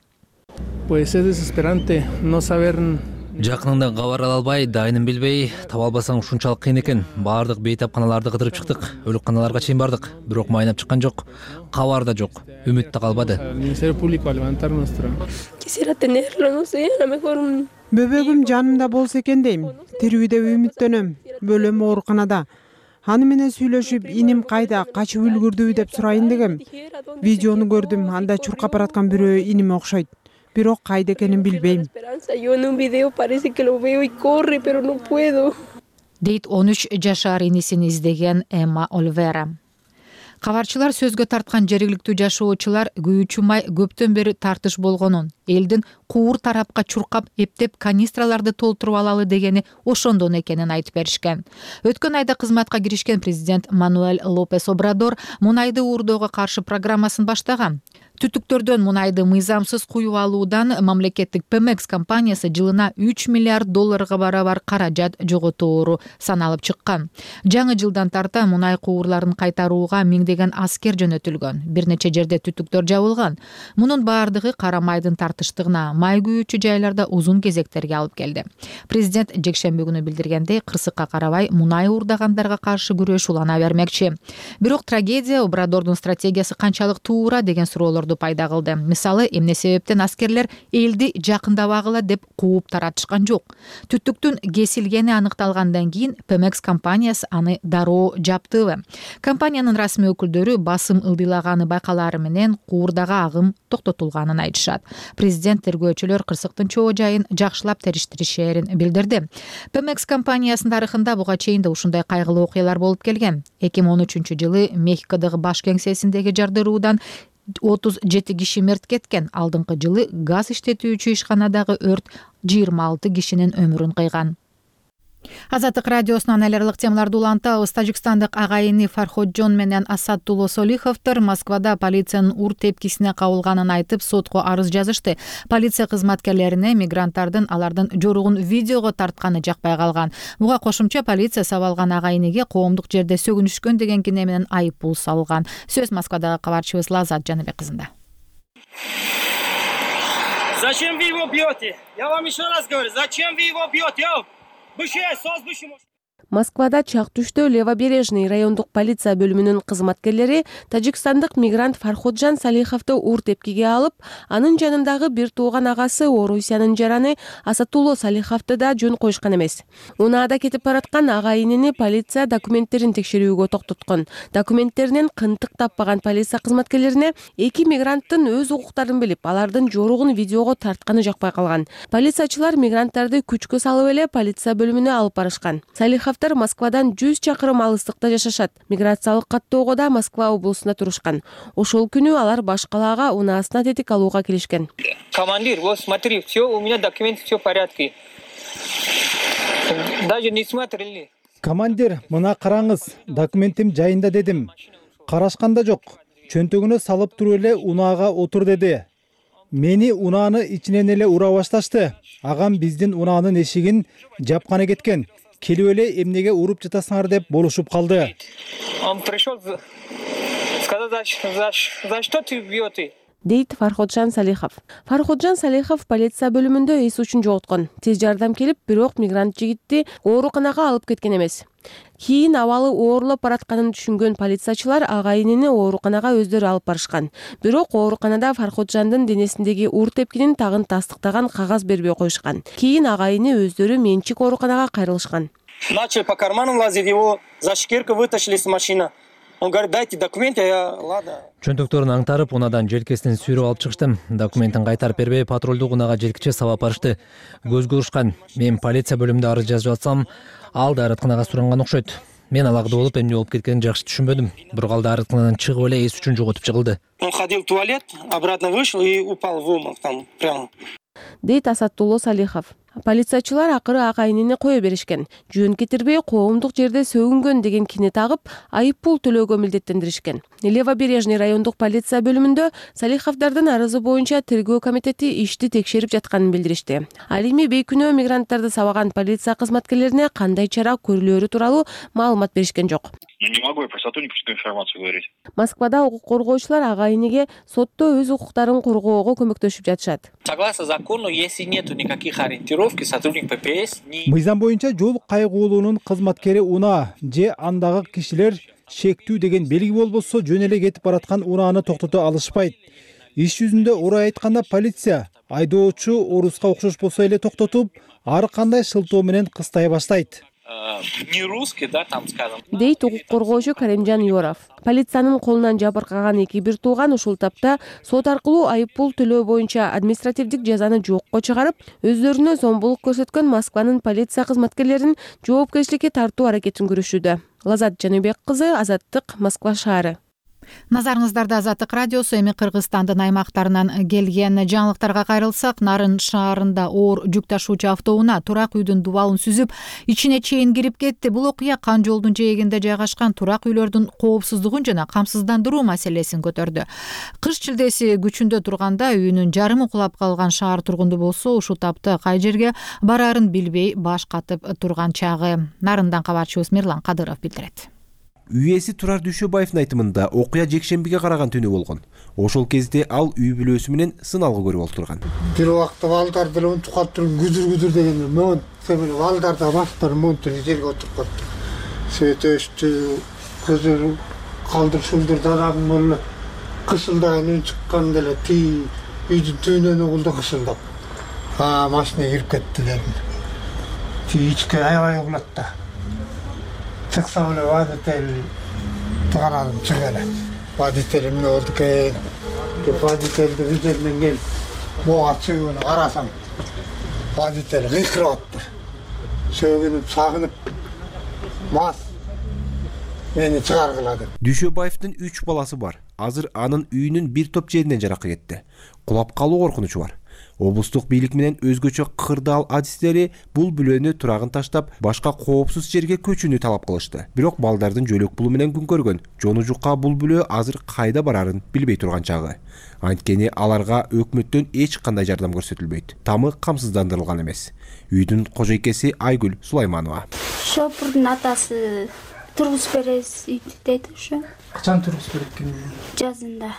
Жакыныңдан кабар ала албай, дайынын билбей, таба албасаң ушунчалык кыйын экен. Баардык бейтапканаларды кыдырып чыктык. Өлүкканаларга чейин бардык, бирок майнап чыккан жок. Кабар да жок. Үмүт да калбады. Бөбөгүм жанымда болсо экен дейм. Тирүү деп үмүттөнөм. Бөлөм ооруканада. Аны менен сүйлөшүп, иним кайда, качып үлгүрдүбү деп сурайын дегем. Видеону көрдүм, анда чуркап бараткан бирөө иниме окшойт. Бирок кайда экенин билбейм. Дейт он үч жашар инисин издеген Эмма Оливера. Кабарчылар сөзгө тарткан жергиликтүү жашоочулар күйүүчү май көптөн бери тартыш болгонун, элдин куур тарапка чуркап эптеп канистраларды толтуруп алалы дегени ошондон экенин айтып беришкен. Өткөн айда кызматка киришкен президент Мануэль Лопес Обрадор мунайды уурдоого каршы программасын баштаган. Түтүктөрдөн мунайды мыйзамсыз куюп алуудан мамлекеттик Пемекс компаниясы жылына үч миллиард долларга барабар каражат жоготоору саналып чыккан. Жаңы жылдан тарта мунай куурларын кайтарууга миңдеген аскер жөнөтүлгөн. Бир нече жерде түтүктөр жабылган. Мунун баардыгы кара майдын тартыштыгына, май күйүүчү жайларда узун кезектерге алып келди. Президент жекшемби күнү билдиргендей, кырсыкка карабай мунай уурдагандарга каршы күрөш улана бермекчи. Бирок трагедия Обрадордун стратегиясы канчалык туура деген суроолорду пайда кылды. Мисалы, эмне себептен аскерлер элди жакындабагыла деп кууп таратышкан жок. Түтүктүн кесилгени аныкталгандан кийин Пемекс компаниясы аны дароо жаптыбы. Компаниянын расмий өкүлдөрү басым ылдыйлаганы байкалары менен куурдагы агым токтотулганын айтышат. Президент тергөөчүлөр кырсыктын чоо жайын жакшылап териштиришерин билдирди. Пемекс компаниясынын тарыхында буга чейин да ушундай кайгылуу окуялар болуп келген. эки миң он үчүнчү жылы Мехикодогу баш кеңсесиндеги жардыруудан отуз жети киши мерт кеткен. Алдыңкы жылы газ иштетүүчү ишканадагы өрт жыйырма алты кишинин өмүрүн кыйган. Азаттык радиосунун аналарлык темаларды улантабыз. Тажикстандык агайыны Фарходжон менен Асадулло Солиховдор Москвада полициянын ур тепкисине кабылганын айтып, сотко арыз жазышты. Полиция кызматкерлерине мигранттардын алардын жоругун видеого тартканы жакпай калган. Буга кошумча полиция сабалган агайыныга коомдук жерде сөгүнүшкөн деген кине менен айып пул салган. Сөз Москвадагы кабарчыбыз Лазат Жаныбек кызында. Зачем вы его бьете? Я вам еще раз говорю, зачем вы его бьете? Москвада Чактүштө Левобережный райондук полиция бөлүмүнүн кызматкерлери тажикстандык мигрант Фарходжан Салиховду ур тепкиге алып, анын жанындагы бир тууган агасы Орусиянын жараны Асадулло Салиховду да жөн коюшкан эмес. Унаада кетип бараткан агайынын полиция документтерин текшерүүгө токтоткон. Документтеринен кынтык таппаган полиция кызматкерлерине эки мигранттын өз укуктарын билип, алардын жоругун видеого тартканы жакпай калган. Полициячылар мигранттарды күчкө салып эле полиция бөлүмүнө алып барышкан. Салихов Москвадан жүз чакырым алыстыкта жашашат. Миграциялык каттоого да Москва облусунда турушкан. Ошол күнү алар баш калаага унаасына тетик алууга келишкен. Командир, вот смотри, все, у меня документы, все в порядке. Даже не смотрели. Командир, мына караңыз, документим жайында дедим. Карашканда жок. Чөнтөгүнө салып туруп эле унаага отур деди. Мени унааны ичинен эле ура башташты. Агам биздин унаанын эшигин жапканы кеткен. Келип эле эмнеге уруп жатасыңар деп болушуп калды. Он пришел, сказал, за что ты бьёшь? Дейт Фарходжан Салихов. Фарходжан Салихов полиция бөлүмүндө эс үчүн жоготкон. Тез жардам келип, бирок мигрант жигитти ооруканага алып кеткен эмес. Кийин абалы оорлоп баратканын түшүнгөн полициячылар агайынын ооруканага өздөрү алып барышкан. Бирок ооруканада Фарходжандын денесиндеги ур тепкинин тагын тастыктаган кагаз бербей коюшкан. Кийин агайыны өздөрү менчик ооруканага кайрылышкан. Начали по карманам лазить, его за шкирку вытащили из машины. Он говорит, дайте документы, я ладно. Чөнтөктөрүн аңтарып, унадан желкесинен сүйрөп алып чыгыштым. Документин кайтарып бербей, патрулдук унага желкиче сабап барышты. Көзгө урушкан. Мен полиция бөлүмүндө арыз жазып атсам, ал дааратканага суранган окшойт. Мен алагда болуп, эмне болуп кеткенин жакшы түшүнбөдүм. Бирок ал дааратканадан чыгып эле эс үчүн жоготуп чыгылды. Он ходил в туалет, обратно вышел и упал в обморок там прямо. Дейт Асаттуулло Салихов. Полициячылар акыры ак айнини кое беришкен. Жөн кетирбей коомдук жерде сөгүнгөн деген кини тагып, айып пул төлөөгө милдеттендиришкен. Левобережный райондук полиция бөлүмүндө Салиховдардын арызы боюнча тергөө комитети ишти текшерип жатканын билдиришти. Ал эми бейкүнөө мигранттарды сабаган полиция кызматкерлерине кандай чара көрүлөөрү тууралуу маалымат беришкен жок. Не могу я про сотрудническую информацию говорить. Москвада укук коргоочулар ак айниге сотто өз укуктарын коргоого көмөктөшүп жатышат. Согласно закону, если нету никаких ориентировки, сотрудник ППС не... Мыйзам боюнча жол кайгуулуунун кызматкери унаа же андагы кишилер шектүү деген белги болбосо жөн эле кетип бараткан унааны токтото алышпайт. Иш жүзүндө орой айтканда полиция айдоочу оруска окшош болсо эле токтотуп, ар кандай шылтоо менен кыстай баштайт. Не русский, да, там скажем. Дейт укук коргоочу Каримжан Юров. Полициянын колунан жабыркаган эки бир тууган ушул тапта сот аркылуу айып пул төлөө боюнча административдик жазаны жокко чыгарып, өздөрүнө зомбулук көрсөткөн Москванын полиция кызматкерлерин жоопкерчиликке тартуу аракетин көрүшүүдө. Лазат Жаныбек кызы, Азаттык, Москва шаары. Назарыңыздарда Азаттык радиосу. Эми Кыргызстандын аймактарынан келген жаңылыктарга кайрылсак, Нарын шаарында оор жүк ташуучу автоунаа турак үйдүн дубалын сүзүп, ичине чейин кирип кетти. Бул окуя Кан жолдун жээгинде жайгашкан турак үйлөрдүн коопсуздугун жана камсыздандыруу маселесин көтөрдү. Кыш чилдеси күчүндө турганда үйүнүн жарымы кулап калган шаар тургунду болсо, ушул тапта кай жерге бараарын билбей баш катып турган чагы. Нарындан кабарчыбыз Мирлан Кадыров билдирет. Үйеси Турар Дүйшөбаевдин айтымында окуя жекшембиге караган түнү болгон. Ошол кезде ал үй бүлөсү менен сыналгы көрүп отурган. Бир убакта балдар деле чукат туруп күзүр-күзүр деген мөн себеби балдар да баштар мөнтүн жерге отуруп калды. Сөйтөштү, көзүр калдыр шулдыр дарагын болу кышылдаган үн чыккан деле ти үйдүн түбүнөн угулду кышылдап. А машина кирип кетти дедим. Ти ичке аябай угулат да. Çıksam öyle vaditeil tıkanadım çıkana. Vaditeilim ne oldu ki? Vaditeilde üzerinden gel. Boğa çıkığını arasam. Vaditeil gıkır attı. Sögünüp sağınıp. Mas. Beni çıkargıladı. Дүйшөбаевдин үч баласы бар. Азыр анын үйүнүн бир топ жеринен жаракы кетти. Кулап калуу коркунучу бар. Облустук бийлик менен өзгөчө кырдаал адистери бул бүлөнү турагын таштап, башка коопсуз жерге көчүүнү талап кылышты. Бирок балдардын жөлөк пулу менен күн көргөн жону жукка бул бүлө азыр кайда барарын билбей турган чагы. Анткени аларга өкмөттөн эч кандай жардам көрсөтүлбөйт. Тамы камсыздандырылган эмес. Үйдүн кожойкеси Айгүл Сулайманова. Шопурдун атасы тургузуп беребиз дейт ошо. Качан тургузуп берет экен? Жазында.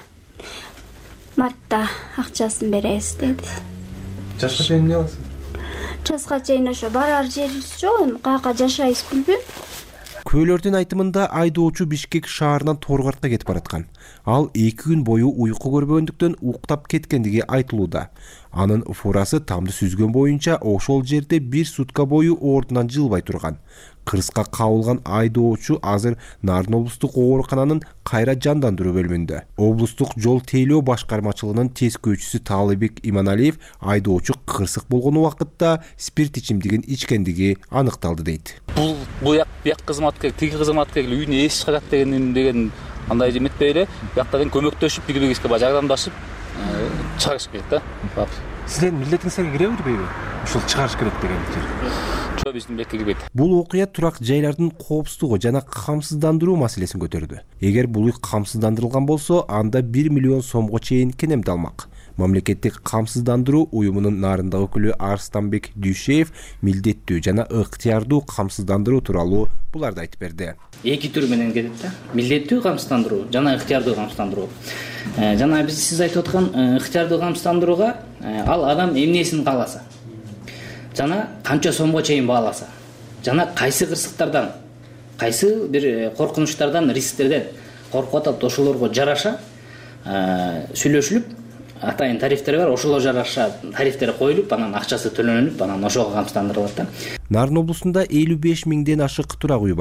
Мартта акчасын беребиз деди. Жашка чейин эмне кыласың? Жазга чейин ошо барар жерибиз жок, каяка жашайбыз билбейм. Көөлөрдүн айтымында айдоочу Бишкек шаарынан Торгартка кетип бараткан. Ал эки күн бою уйку көрбөгөндүктөн уктап кеткендиги айтылууда. Анын фурасы тамды сүзгөн боюнча ошол жерде бир сутка бою ордунан жылбай турган. Кырска кабылган айдоочу азыр Нарын облустук оорукананын кайра жандандыруу бөлүмүндө. Облустук жол тейлөө башкармачылыгынын тескөөчүсү Таалыбек Иманалиев айдоочу кырсык болгон убакытта спирт ичимдигин ичкендиги аныкталды дейт. Бул буяк бияк кызматкер, тиги кызматкер үйүнө эс чыгат деген деген андай эметпей эле, бияктан көмөктөшүп, бири-бирибизге жардамдашып чыгарыш керек да. Сиздин милдетиңизге кире бербейби? Ушул чыгарыш керек деген жер. Жок, биздин милдетке кирбейт. Бул окуя турак жайлардын коопсуздугу жана камсыздандыруу маселесин көтөрдү. Эгер бул үй камсыздандырылган болсо, анда бир миллион сомго чейин кенемди алмак. Мамлекеттик камсыздандыруу уюмунун Нарындагы өкүлү Арстанбек Дүйшеев милдеттүү жана ыктыярдуу камсыздандыруу тууралуу буларды айтып берди. Эки түр менен кетет да. Милдеттүү камсыздандыруу жана ыктыярдуу камсыздандыруу. Жана биз сиз айтып аткан ыктыярдуу камсыздандырууга ал адам эмнесин кааласа, жана канча сомго чейин бааласа, жана кайсы кырсыктардан, кайсы бир коркунучтардан, рисктерден коркуп атат, ошолорго жараша сүйлөшүлүп, атайын тарифтери бар, ошолго жараша тарифтери коюлуп, анан акчасы төлөнүп, анан ошого камсыздандырылат да. Нарын облусунда элүү беш миңден ашык турак үй бар.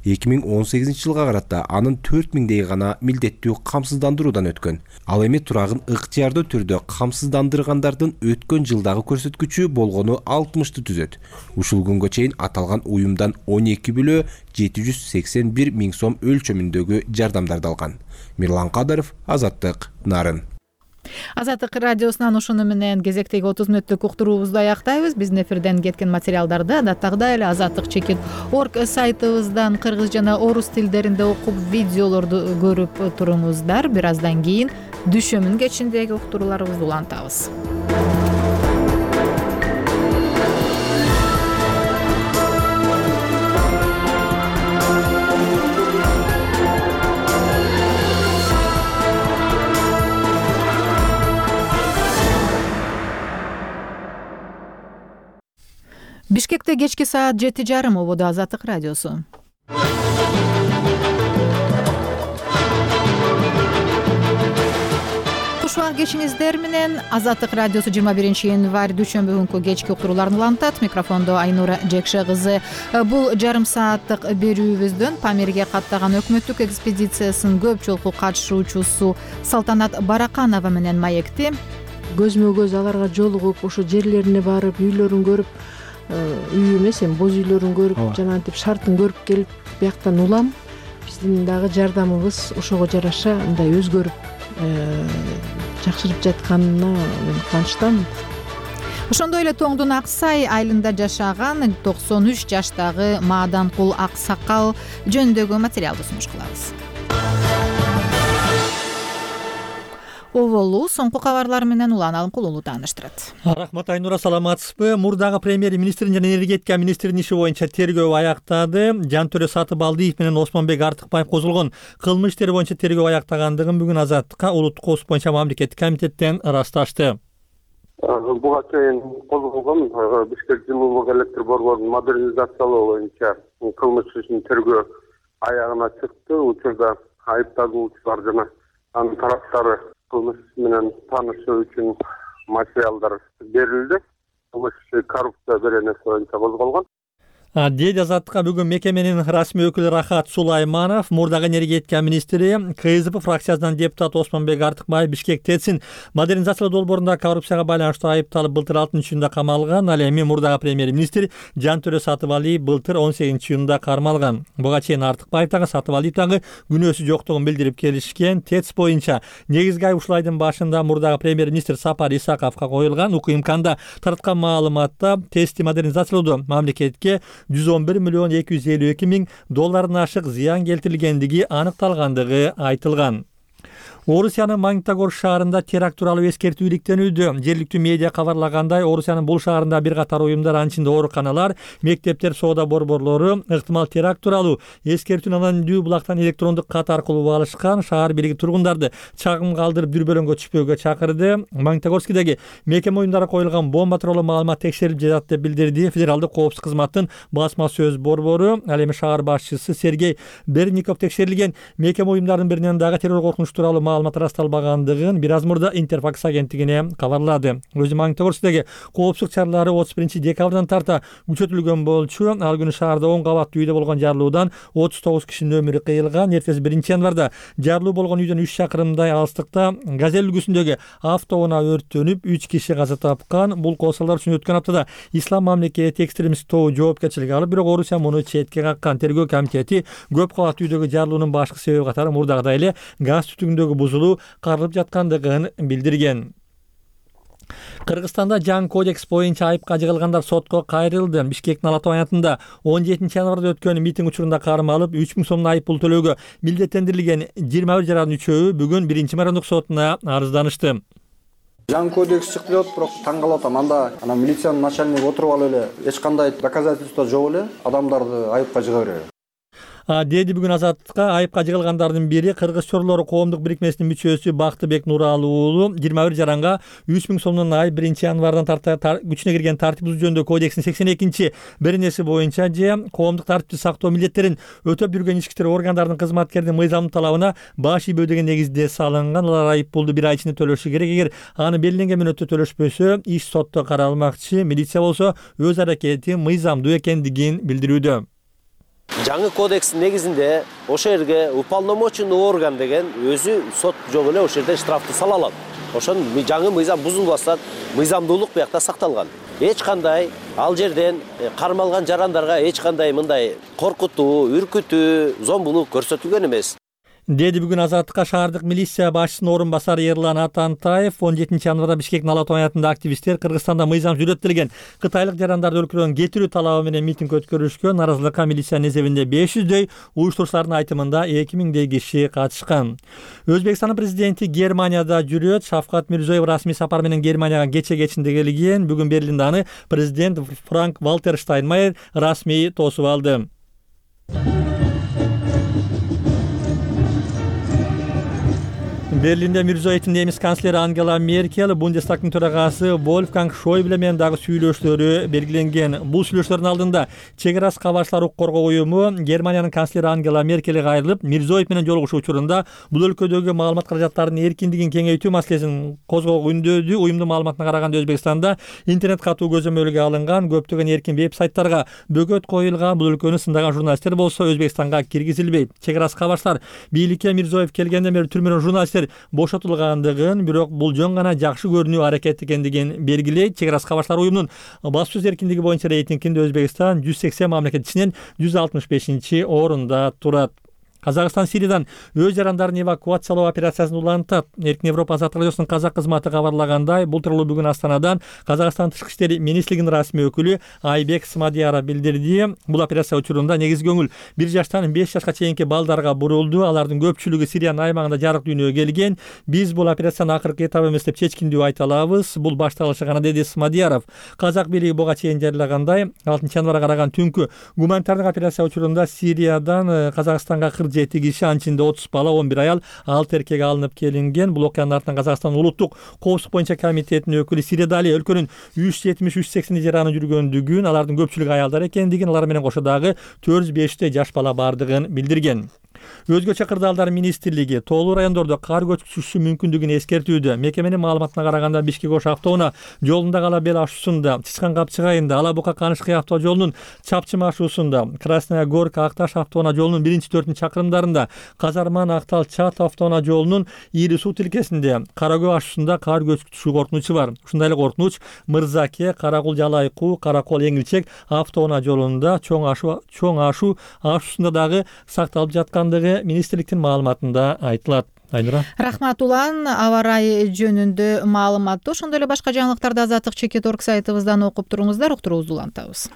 эки миң он сегизинчи жылга карата анын төрт миңдей гана милдеттүү камсыздандыруудан өткөн. Ал эми турагын ыктыярдуу түрдө камсыздандыргандардын өткөн жылдагы көрсөткүчү болгону алтымышты түзөт. Ушул күнгө чейин аталган уюмдан он эки бүлө жети жүз сексен бир миң сом өлчөмүндөгү жардамдарды алган. Мирлан Кадыров, Азаттык, Нарын. Азаттык радиосунан ушуну менен кезектеги отуз мүнөттүк уктуруубузду аяктайбыз. Биздин эфирден кеткен материалдарды адаттагыдай эле азаттык чекит орг сайтыбыздан кыргыз жана орус тилдеринде окуп, видеолорду көрүп туруңуздар. Бир аздан кийин дүшөмүн кечиндеги уктурууларыбызды улантабыз. Бишкекте кечки саат жети жарым ободо Азаттык радиосу. Кушубак кечиңиздер менен Азаттык радиосу жыйырма биринчи январь дүшөмбү күнкү кечки уктурууларын улантат. Микрофондо Айнура Жекше кызы. Бул жарым сааттык берүүбүздөн Памирге каттаган өкмөттүк экспедициясынын көп жолку катышуучусу Салтанат Бараканова менен маекти. Көзмө көз аларга жолугуп, ошо жерлерине барып, үйлөрүн көрүп, үй эмес эми боз үйлөрүн көрүп, жана антип шартын көрүп келип, бияктан улам. Биздин дагы жардамыбыз ошого жараша мындай өзгөрүп, жакшырып жатканына мен кубанычтамын. Ошондой эле Тоңдун Аксай айылында жашаган токсон үч жаштагы Мааданкул Аксакал жөнүндөгү материалды сунуш кылабыз. Оволу соңку кабарлар менен Улан Алымкулуулу тааныштырат. Рахмат Айнура, саламатсызбы? Мурдагы премьер-министрдин жана энергетика министринин иши боюнча тергөө аяктады. Жантөрө Сатыбалдиев менен Осмонбек Артыкбаев козголгон кылмыш иштери боюнча тергөө аяктагандыгын бүгүн Азаттыкка улуттук коопсуздук боюнча мамлекеттик комитеттен ырасташты. Буга чейин козголгон Бишкек жылуулук электр борборун модернизациялоо боюнча кылмыш ишин тергөө аягына чыкты. Учурда айыпталуучулар жана анын тараптары кылмыш менен таанышуу үчүн материалдар берилди. Кылмыш коррупция беренеси боюнча козголгон. Деди Азаттыкка бүгүн мекеменин расмий өкүлү Рахат Сулайманов, мурдагы энергетика министри, КСДП фракциясынан депутат Осмонбек Артыкбаев Бишкек ТЭЦин модернизациялоо долбоорунда коррупцияга байланыштуу айыпталып былтыр алтынчы июнда камалган. Ал эми мурдагы премьер-министр Жантөрө Сатыбалиев былтыр он сегизинчи июнда кармалган. Буга чейин Артыкбаев дагы Сатыбалиев дагы күнөөсү жоктугун билдирип келишкен. ТЭЦ боюнча негизги ай ушул айдын башында мурдагы премьер-министр Сапар Исаковго коюлган УКМКда тараткан маалыматта ТЭЦти модернизациялоодо мамлекетке жүз он бир миллион эки жүз элүү эки миң доллардан ашык зыян келтирилгендиги аныкталгандыгы айтылган. Орусиянын Магнитогор шаарында теракт тууралуу эскертүү иликтенүүдө. Жергиликтүү медиа кабарлагандай, Орусиянын бул шаарында бир катар уюмдар, анын ичинде ооруканалар, мектептер, соода борборлору ыктымал теракт тууралуу эскертүүнү анонимдүү булактан электрондук кат аркылуу алышкан. Шаар бийлиги тургундарды чагым калтырып дүрбөлөңгө түшпөөгө чакырды. Магнитогорскидеги мекеме уюмдарга коюлган бомба тууралуу маалымат текшерилип жатат деп билдирди Федералдык коопсуздук кызматтын басма сөз борбору. Ал эми шаар башчысы Сергей Берников текшерилген мекеме уюмдардын биринен дагы террор коркунучу тууралуу маалымат ырасталбагандыгын бир аз мурда Интерфакс агенттигине кабарлады. Өзү Магнитогорскидеги коопсуздук чаралары отуз биринчи декабрдан тарта күчөтүлгөн болчу. Ал күнү шаарда он кабаттуу үйдө болгон жарылуудан отуз тогуз кишинин өмүрү кыйылган. Эртеси биринчи январда жарылуу болгон үйдөн үч чакырымдай алыстыкта Газель үлгүсүндөгү автоунаа өрттөнүп, үч киши каза тапкан. Бул косалар үчүн өткөн аптада Ислам мамлекети экстремисттик тобу жоопкерчиликке алып, бирок Орусия муну четке каккан. Тергөө комитети көп кабаттуу үйдөгү жарылуунун башкы себеби катары мурдагыдай эле газ түтүгүндөгү бузулуу каралып жаткандыгын билдирген. Кыргызстанда жаңы кодекс боюнча айыпка жыгылгандар сотко кайрылды. Бишкектин Ала Тоо аянтында он жетинчи январда өткөн митинг учурунда кармалып, үч миң сомдон айып пул төлөөгө милдеттендирилген жыйырма бир жарандын үчөөү бүгүн биринчи майрамдык сотуна арызданышты. Жаңы кодекс чыкты деп атып, бирок таң калып атам. Анда ана милициянын начальниги отуруп алып эле эч кандай доказательство жок эле адамдарды айыпка жыга берет. Деди бүгүн Азаттыкка айыпка жыгылгандардын бири Кыргыз чорлору коомдук бирикмесинин мүчөсү Бактыбек Нуралы уулу. жыйырма бир жаранга үч миң сомдон айып биринчи январдан тарта күчүнө кирген тартип бузуу жөнүндө кодекстин сексен экинчи беренеси боюнча же коомдук тартипти сактоо милдеттерин өтөп жүргөн ички иштер органдарынын кызматкеринин мыйзамдуу талабына баш ийбөө деген негизде салынган. Алар айып пулду бир ай ичинде төлөшү керек. Эгер аны белгиленген мүнөттө төлөшпөсө, иш сотто каралмакчы. Милиция болсо өз аракети мыйзамдуу экендигин билдирүүдө. жаңы кодекстин негизинде ошол жерге уполномоченный орган деген өзү сот жолу эле ошол жерден штрафты сала алат. Ошон жаңы мыйзам бузулбастан мыйзамдуулук биякта сакталган. Эч кандай ал жерден кармалган жарандарга эч кандай мындай коркутуу, үркүтүү, зомбулук көрсөтүлгөн эмес. Деди бүгүн Азаттыкка шаардык милиция башчысынын орун басары Ерлан Атантаев. он жетинчи январда Бишкектин Ала Тоо аянтында активисттер Кыргызстанда мыйзам жүзөтүлгөн кытайлык жарандарды өлкөдөн кетирүү талабы менен митинг өткөрүшкөн. Наразылыкка милициянын эсебинде беш жүздөй, уюштуруучулардын айтымында эки миңдей киши катышкан. Өзбекстандын президенти Германияда жүрөт. Шавкат Мирзиёев расмий сапар менен Германияга кече кечинде келген. Бүгүн Берлинде аны президент Франк Вальтер Штайнмайер расмий тосуп алды. Берлинде Мирзиёевдин немис канцлери Ангела Меркель, Бундестагдын төрагасы Вольфганг Шойбле менен дагы сүйлөшүүлөрү белгиленген. Бул сүйлөшүүлөрдүн алдында чек ара кабарчылар укук коргоо уюму Германиянын канцлери Ангела Меркельге кайрылып, Мирзиёев менен жолугушуу учурунда бул өлкөдөгү маалымат каражаттарынын эркиндигин кеңейтүү маселесин козгоого үндөөдү. Уюмдун маалыматына караганда Өзбекстанда интернет катуу көзөмөлгө алынган, көптөгөн эркин веб-сайттарга бөгөт коюлган. Бул өлкөнү сындаган журналисттер болсо Өзбекстанга киргизилбейт. Чек ара кабарчылар бийликке Мирзиёев келгенден бери түрмөдөн журналисттер бошотулгандыгын, бирок бул жөн гана жакшы көрүнүү аракет экендигин белгилейт. Чек ара кабарчылар уюмунун басуу сөз эркиндиги боюнча рейтингинде Өзбекстан жүз сексен мамлекет ичинен жүз алтымыш бешинчи орунда турат. Казакстан Сириядан өз жарандарын эвакуациялоо операциясын улантат. Эркин Европа азаттык радиосунун казак кызматы кабарлагандай, бул тууралуу бүгүн Астанадан Казакстан тышкы иштер министрлигинин расмий өкүлү Айбек Смадияров билдирди. Бул операция учурунда негизги көңүл бир жаштан беш жашка чейинки балдарга бурулду. Алардын көпчүлүгү Сириянын аймагында жарык дүйнөгө келген. Биз бул операциянын акыркы этабы эмес деп чечкиндүү айта алабыз. Бул башталышы гана, деди Смадияров. Казак бийлиги буга чейин жарыялагандай, алтынчы январга караган түнкү гуманитардык операция учурунда Сириядан Казакстанга жети киши, анчинде отуз бала, он бир аял, алты эркек алынып келинген. Бул окуянын артынан Казакстан улуттук коопсуздук боюнча комитетинин өкүлү Сирияда эле өлкөнүн үч жүз жетимиш үч сексен ижараны жүргөндүгүн, алардын көпчүлүгү аялдар экендигин, алар менен кошо дагы төрт жүз бештей жаш бала бардыгын билдирген. Өзгөчө кырдаалдар министрлиги тоолуу райондордо кар көчүшүшү мүмкүндүгүн эскертүүдө. Мекеменин маалыматына караганда Бишкек Ош автоунаа жолунда Кала Бел ашуусунда, Чычкан Капчыгайында, Ала Бука Канышкы автоо жолунун Чапчыма ашуусунда, Красная Горка Акташ автоунаа жолунун биринчи төртүнчү чакырымдарында, Казарман Актал Чат автоунаа жолунун Ири суу тилкесинде, Каракөө ашуусунда кар көчүшү коркунучу бар. Ушундай эле коркунуч Мырзаке, Каракул Жалайкуу, Каракол Эңилчек автоунаа жолунда чоң ашуу чоң ашуу ашуусунда дагы сакталып жаткан министрликтин маалыматында айтылат. Айнура. Рахмат Улан, аба ырайы жөнүндө маалыматты. Ошондой эле башка жаңылыктарды Азаттык чекит точка орг сайтыбыздан окуп туруңуздар. Уктуруубузду улантабыз.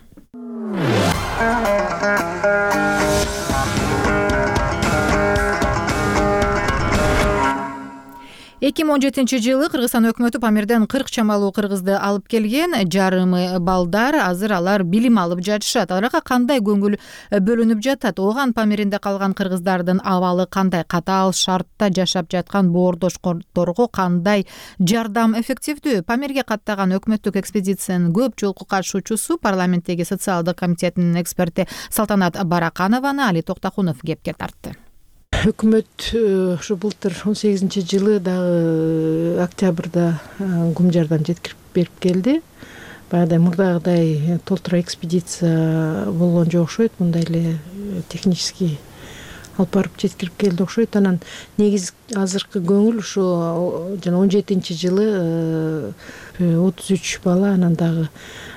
эки миң он жетинчи жылы Кыргызстан өкмөтү Памирден кырк чамалуу кыргызды алып келген. Жарымы балдар, азыр алар билим алып жатышат. Аларга кандай көңүл бөлүнүп жатат? Оган Памиринде калган кыргыздардын абалы кандай? Катаал шартта жашап жаткан боордошторго кандай жардам эффективдүү? Памирге каттаган өкмөттүк экспедициянын көп жолку катышуучусу парламенттеги социалдык комитетинин эксперти Салтанат Бараканованы Али Токтохунов кепке тартты. Өкмөт ушу былтыр он сегизинчи жылы дагы октябрда гум жардам жеткирип берип келди. Баягыдай мурдагыдай толтура экспедиция болгон жок окшойт. Мындай эле технический алып барып жеткирип келди окшойт. Анан негиз азыркы көңүл ушу жана он жетинчи жылы отуз үч бала, анан дагы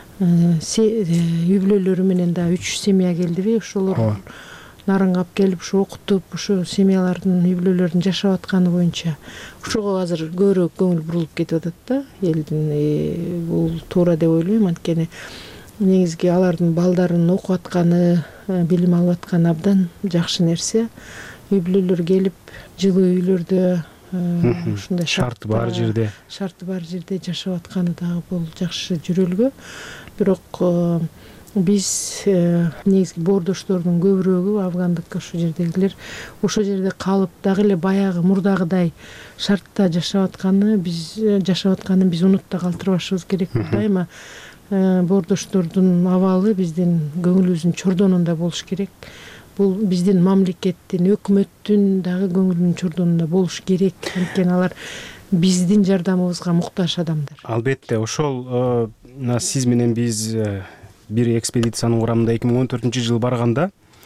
үй бүлөлөрү менен да үч семья келдиби. Ошолор нарынга алып келип ушу окутуп, ушу семьялардын үй бүлөлөрүнүн жашап атканы боюнча ошого азыр көбүрөөк көңүл бурулуп кетип атат да. Элдин бул туура деп ойлойм, анткени негизги алардын балдарынын окуп атканы, билим алып атканы абдан жакшы нерсе. Үй бүлөлөр келип жылуу үйлөрдө, ушундай шарты бар жерде шарты бар жерде жашап атканы дагы бул жакшы жүрөлгө. Бирок биз негизги боордоштордун көбүрөөгү афгандык ошол жердегилер ошол жерде калып дагы эле баягы мурдагыдай шартта жашап атканы биз жашап атканын биз унутта калтырбашыбыз керек. Дайыма боордоштордун абалы биздин көңүлүбүздүн чордонунда болуш керек. Бул биздин мамлекеттин, өкмөттүн дагы көңүлүнүн чордонунда болуш керек. Анткени алар биздин жардамыбызга муктаж адамдар. Албетте, ошол сиз менен биз бир экспедициянын курамында эки миң он төртүнчү жылы барганда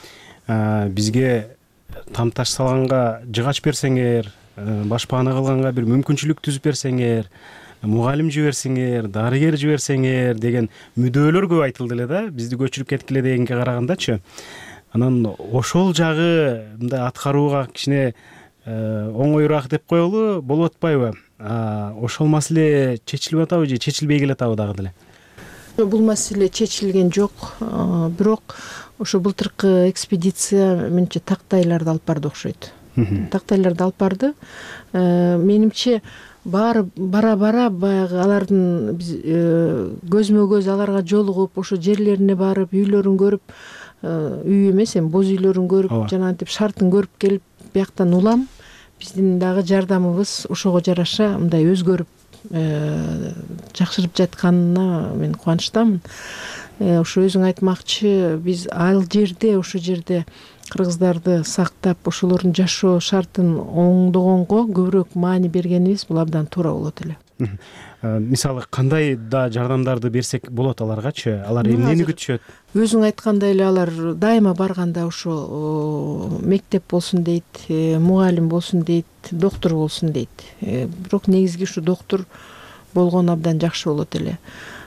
бизге тамташ салганга жыгач берсеңер, башпаана кылганга бир мүмкүнчүлүк түзүп берсеңер, мугалим жиберсеңер, дарыгер жиберсеңер деген мүдөөлөр көп айтылды эле да, бизди көчүрүп кеткиле дегенге карагандачы. Анан ошол жагы мындай аткарууга кичине оңоюраак деп коелу, болуп атпайбы? Ошол маселе чечилип атабы же чечилбей келатабы дагы деле? Бул маселе чечилген жок, бирок ошо былтыркы экспедиция менимче тактайларды алып барды окшойт. Тактайларды алып барды. Менимче баары бара-бара баягы алардын биз көзмө көз аларга жолугуп, ошо жерлерине барып, үйлөрүн көрүп, үй эмес, эми боз үйлөрүн көрүп, жанагынтип шартын көрүп келип, бияктан улам биздин дагы жардамыбыз ошого жараша мындай өзгөрүп жакшырып жатканына мен кубанычтамын. Ошо өзүң айтмакчы, биз ал жерде, ошо жерде кыргыздарды сактап, ошолордун жашоо шартын оңдогонго көбүрөөк маани бергенибиз бул абдан туура болот эле. Мисалы кандай да жардамдарды берсек болот аларгачы? Алар эмнени күтүшөт? Өзүң айткандай эле алар дайыма барганда ошо мектеп болсун дейт, мугалим болсун дейт, доктор болсун дейт. Бирок негизги ушу доктор болгон абдан жакшы болот эле.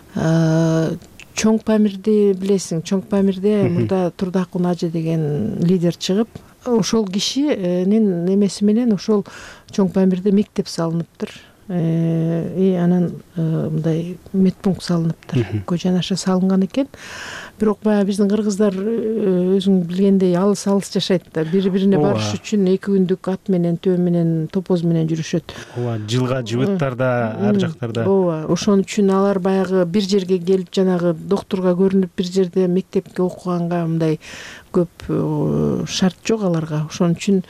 Чоң Памирди билесиң, Чоң Памирде мурда Турдакун ажы деген лидер чыгып, ошол кишинин немеси менен ошол Чоң Памирде мектеп салыныптыр. И анан мындай медпункт салыныптыр. Көчөн аша салынган экен. Бирок баягы биздин кыргыздар өзүң билгендей алыс-алыс жашайт да. Бири-бирине барыш үчүн эки күндүк ат менен, төө менен, топоз менен жүрүшөт. Ооба, жылга жыбыттарда, ар жактарда. Ооба, ошон үчүн алар баягы бир жерге келип, жанагы доктурга көрүнүп, бир жерде мектепке окуганга мындай көп шарт жок аларга. Ошон үчүн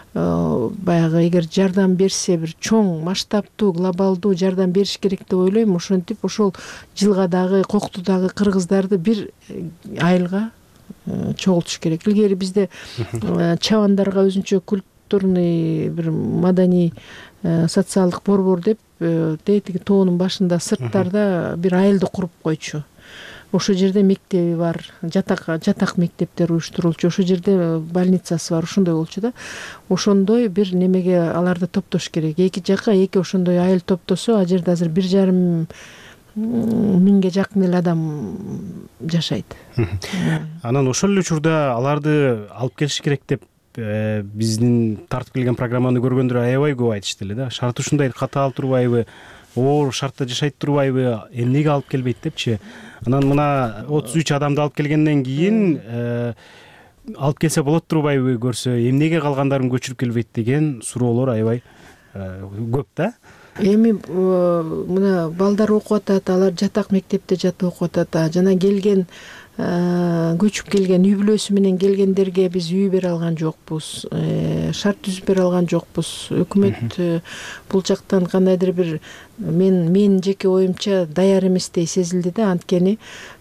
баягы эгер жардам берсе, бир чоң, масштабтуу, глобалдуу жардам бериш керек деп ойлойм. Ошентип ошол жылга дагы Коктудагы кыргыздарды бир айылга чогултуш керек. Илгери бизде чабандарга өзүнчө культурный, бир маданий, социалдык борбор деп тетиги тоонун башында сырттарда бир айылды куруп койчу. Ошол жерде мектеби бар, жатак жатак мектептер уюштурулчу, ошол жерде больницасы бар, ошондой болчу да. Ошондой бир немеге аларды топтош керек. Эки жака эки ошондой айыл топтосо, а жерде азыр бир жарым миңге жакын эле адам жашайт. Анан ошол эле учурда аларды алып келиш керек деп биздин тартып келген программаны көргөндөр аябай көп айтышты эле да. Шарт ушундай катаал турбайбы? Оор шартта жашайт турбайбы? Эмнеге алып келбейт депчи? Анан мына отуз үч адамды алып келгенден кийин алып келсе болот турбайбы көрсө, эмнеге калгандарын көчүрүп келбейт деген суроолор аябай көп да. Эми мына балдар окуп атат, алар жатак мектепте жатып окуп атат. Жана келген көчүп келген үй бүлөсү менен келгендерге биз үй бере алган жокпуз, шарт түзүп бере алган жокпуз. Өкмөт бул жактан кандайдыр бир мен мен жеке оюмча даяр эместей сезилди да, анткени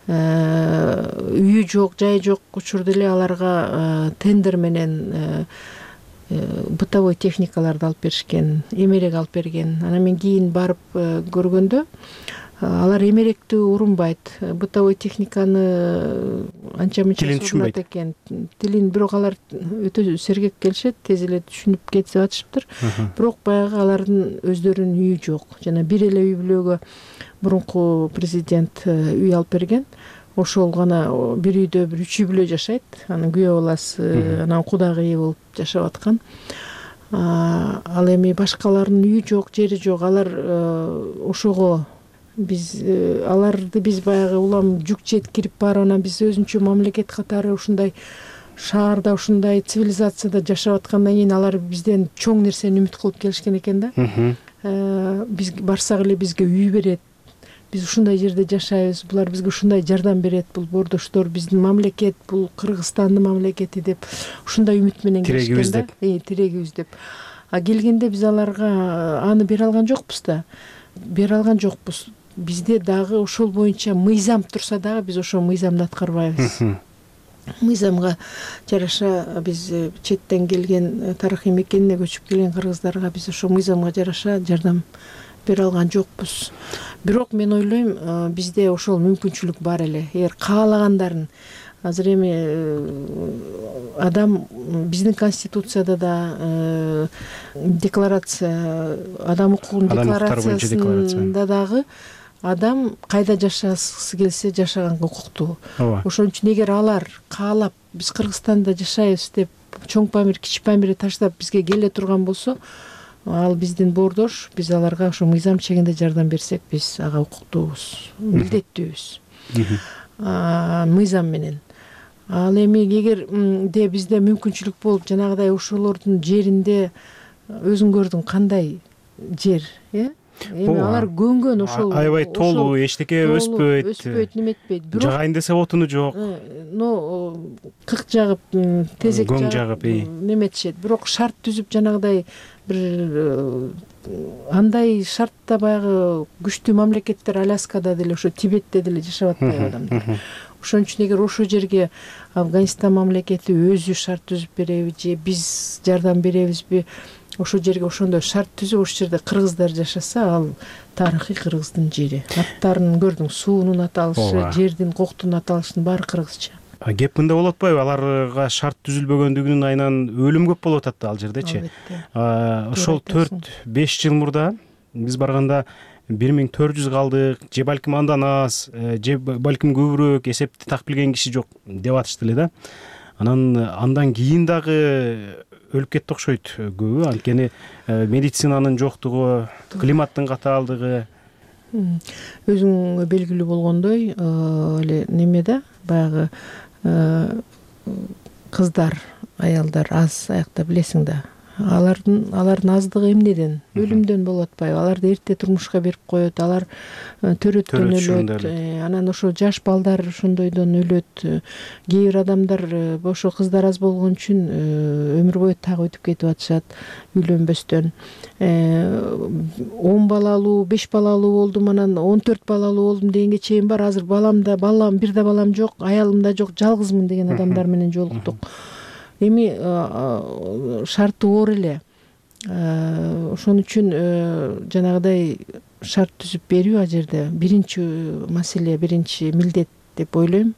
үйү жок, жайы жок учурда эле аларга тендер менен бытовой техникаларды алып беришкен, эмерек алып берген. Анан мен кийин барып көргөндө алар эмеректи урунбайт, бытовой техниканы анча мынча сурунат экен. Тилин бирок алар өтө сергек келишет, тез эле түшүнүп кетип атышыптыр. Бирок баягы алардын өздөрүнүн үйү жок. Жана бир эле үй бүлөгө мурунку президент үй алып берген. Ошол гана бир үйдө бир үч үй бүлө жашайт. Анын күйөө баласы, анан кудагыйы болуп жашап аткан. Ал эми башкалардын үйү жок, жери жок. Алар ошого биз аларды биз баягы улам жүк жеткирип барып, анан биз өзүнчө мамлекет катары ушундай шаарда, ушундай цивилизацияда жашап аткандан кийин алар бизден чоң нерсени үмүт кылып келишкен экен да. Биз барсак эле бизге үй берет, биз ушундай жерде жашайбыз, булар бизге ушундай жардам берет, бул бордоштор биздин мамлекет, бул Кыргызстандын мамлекети деп ушундай үмүт менен келишкен да. Тирегибиз деп. А келгенде биз аларга аны бере алган жокпуз да. Бере алган жокпуз. Бизде дагы ошол боюнча мыйзам турса дагы биз ошол мыйзамды аткарбайбыз. Мыйзамга жараша биз четтен келген тарыхый мекенине көчүп келген кыргыздарга биз ошол мыйзамга жараша жардам бере алган жокпуз. Бирок мен ойлойм, бизде ошол мүмкүнчүлүк бар эле. Эгер каалагандарын азыр эми адам биздин конституцияда да декларация, адам укугунун декларациясында дагы адам кайда жашагысы келсе жашаганга укуктуу. Ошон үчүн эгер алар каалап биз Кыргызстанда жашайбыз деп чоң Памир, Кичи Памирди таштап бизге келе турган болсо, ал биздин боордош, биз аларга ошо мыйзам чегинде жардам берсек, биз ага укуктуубуз, милдеттүүбүз. Мыйзам менен. Ал эми эгер де бизде мүмкүнчүлүк болуп, жанагыдай ошолордун жеринде өзүң көрдүң кандай жер, э? Эми алар көнгөн ошол аябай толуу, эчтеке өспөйт, өспөйт, неметпейт. Жагайын десе отуну жок. Ну, кык жагып, тезек жагып, неметишет. Бирок шарт түзүп жанагыдай бир андай шартта баягы күчтүү мамлекеттер Аляскада деле, ошо Тибетте деле жашап атпайбы адамдар. Ошон үчүн эгер ошол жерге Афганистан мамлекети өзү шарт түзүп береби же биз жардам беребизби, ошол жерге ошондой шарт түзүп, ошол жерде кыргыздар жашаса, ал тарыхый кыргыздын жери. Аттарын көрдүң, суунун аталышы, жердин, коктун аталышынын баары кыргызча. Кеп мындай болуп атпайбы? Аларга шарт түзүлбөгөндүгүнүн айынан өлүм көп болуп атат ал жердечи. Ошол төрт беш жыл мурда биз барганда бир миң төрт жүз калдык, же балким андан аз, же балким көбүрөөк, эсепти так билген киши жок деп атышты эле да. Анан андан кийин дагы өлүп кетти окшойт көбү, анткени медицинанын жоктугу, климаттын катаалдыгы. Өзүңө белгилүү болгондой, эле неме да, баягы кыздар, аялдар аз аякта билесиң да. Алардын алардын аздыгы эмнеден? Өлүмдөн болуп атпайбы? Аларды эрте турмушка берип коет, алар төрөттөн өлөт. Анан ошо жаш балдар ошондойдон өлөт. Кээ бир адамдар ошо кыздар аз болгон үчүн өмүр бою так өтүп кетип атышат үйлөнбөстөн. он балалуу, беш балалуу болдум, анан он төрт балалуу болдум дегенге чейин бар. Азыр балам да, балам, бир да балам жок, аялым да жок, жалгызмын деген адамдар менен жолуктук. Эми шарты оор эле. Ошон үчүн жанагыдай шарт түзүп берүү а жерде биринчи маселе, биринчи милдет деп ойлойм.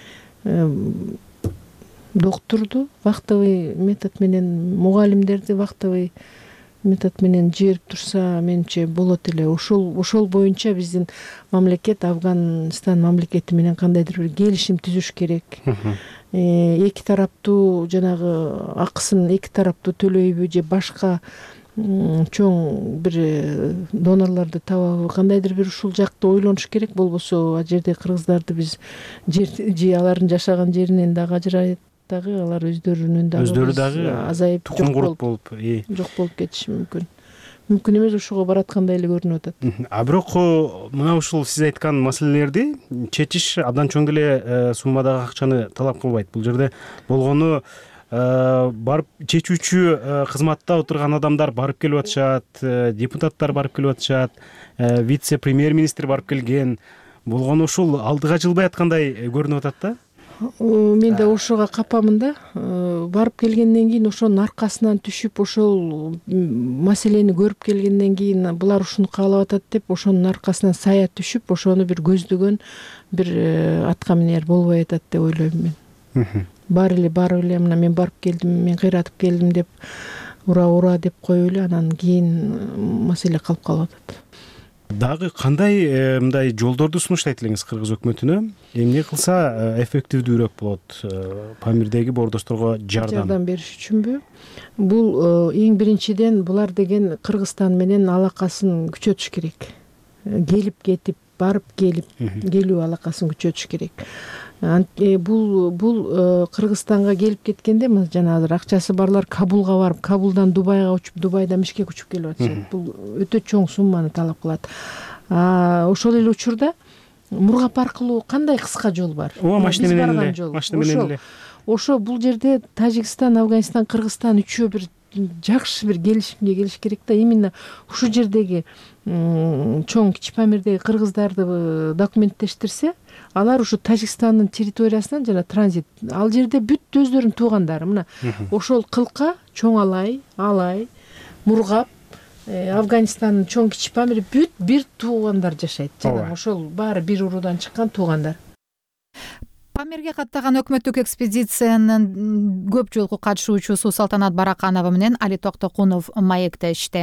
Доктурду вахтовый метод менен, мугалимдерди вахтовый метод менен жиберип турса, менимче болот эле. Ошол ошол боюнча биздин мамлекет Афганистан мамлекети менен кандайдыр бир келишим түзүш керек. Эки тараптуу жанагы акысын эки тараптуу төлөйбү же башка чоң бир донорлорду табабы, кандайдыр бир ушул жакты ойлонуш керек. Болбосо а жерде кыргыздарды биз же алардын жашаган жеринен дагы ажырайт дагы, алар өздөрүнүн дагы өздөрү дагы азайып тукум куруп болуп, жок болуп кетиши мүмкүн. Мүмкүн эмес, ошого бараткандай эле көрүнүп атат. А бирок мына ушул сиз айткан маселелерди чечиш абдан чоң деле суммадагы акчаны талап кылбайт. Бул жерде болгону барып чечүүчү кызматта отурган адамдар барып келип атышат, депутаттар барып келип атышат, вице-премьер-министр барып келген. Болгону ушул алдыга жылбай аткандай көрүнүп атат да. Мен да ошого капамын да. Барып келгенден кийин, ошонун аркасынан түшүп, ошол маселени көрүп келгенден кийин булар ушуну каалап атат деп, ошонун аркасынан сая түшүп, ошону бир көздөгөн бир атка минер болбой атат деп ойлойм мен. Бар эле, барып эле, мына мен барып келдим, мен кыйратып келдим деп, ура ура деп коюп эле, анан кийин маселе калып калып атат. Дагы кандай мындай жолдорду сунуштайт элеңиз кыргыз өкмөтүнө? Эмне кылса эффективдүүрөөк болот Памирдеги боордошторго жардам? Жардам бериш үчүнбү? Бул эң биринчиден булар деген Кыргызстан менен алакасын күчөтүш керек. Келип кетип, барып келип, келүү алакасын күчөтүш керек. Бул бул Кыргызстанга келип кеткенде, жана азыр акчасы барлар Кабулга барып, Кабулдан Дубайга учуп, Дубайдан Бишкек учуп келип атышат. Бул өтө чоң сумманы талап кылат. Ошол эле учурда Мургап аркылуу кандай кыска жол бар? Ооба, машина менен эле, машина менен эле. Ошо бул жерде Тажикстан, Афганистан, Кыргызстан үчөө бир жакшы бир келишимге келиш керек да. Именно ушул жердеги чоң Кичи Памирдеги кыргыздарды документтештирсе, алар ушу Тажикстандын территориясынан жана транзит. Ал жерде бүт өздөрүнүн туугандары. Мына ошол Кылка, Чоң Алай, Алай, Мургап, Афганистандын чоң кичи Памири бүт бир туугандар жашайт. Жана ошол баары бир уруудан чыккан туугандар. Памирге каттаган өкмөттүк экспедициянын көп жолку катышуучусу Салтанат Бараканова менен Али Токтокунов маектешти.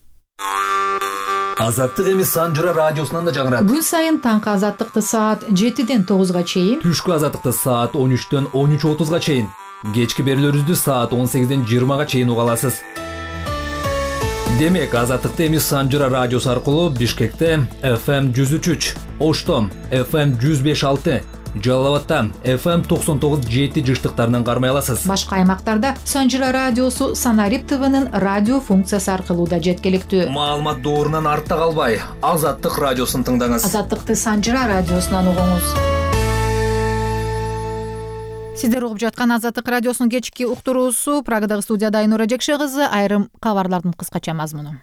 Азаттык эми Санжыра радиосунан да жаңырат. Күн сайын таңкы азаттыкты саат жетиден тогузга чейин, түшкү азаттыкты саат он үчтөн он үч отузга чейин, кечки берүүлөрүбүздү саат он сегизден жыйырмага чейин уга аласыз. Демек, азаттыкты эми Санжыра радиосу аркылуу Бишкекте эф эм жүз үч үч, Ошто эф эм жүз беш алты, Жалал Абадта эф эм токсон тогуз жети жыштыктарынан кармай аласыз. Башка аймактарда Санжыра радиосу Санарип ТВнын радио функциясы аркылуу да жеткиликтүү. Маалымат доорунан артта калбай, Азаттык радиосун тыңдаңыз. Азаттыкты Санжыра радиосунан угуңуз. Сиздер угуп жаткан Азаттык радиосунун кечки уктуруусу. Прагадагы студияда Айнура Жекше кызы. Айрым кабарлардын кыскача мазмуну.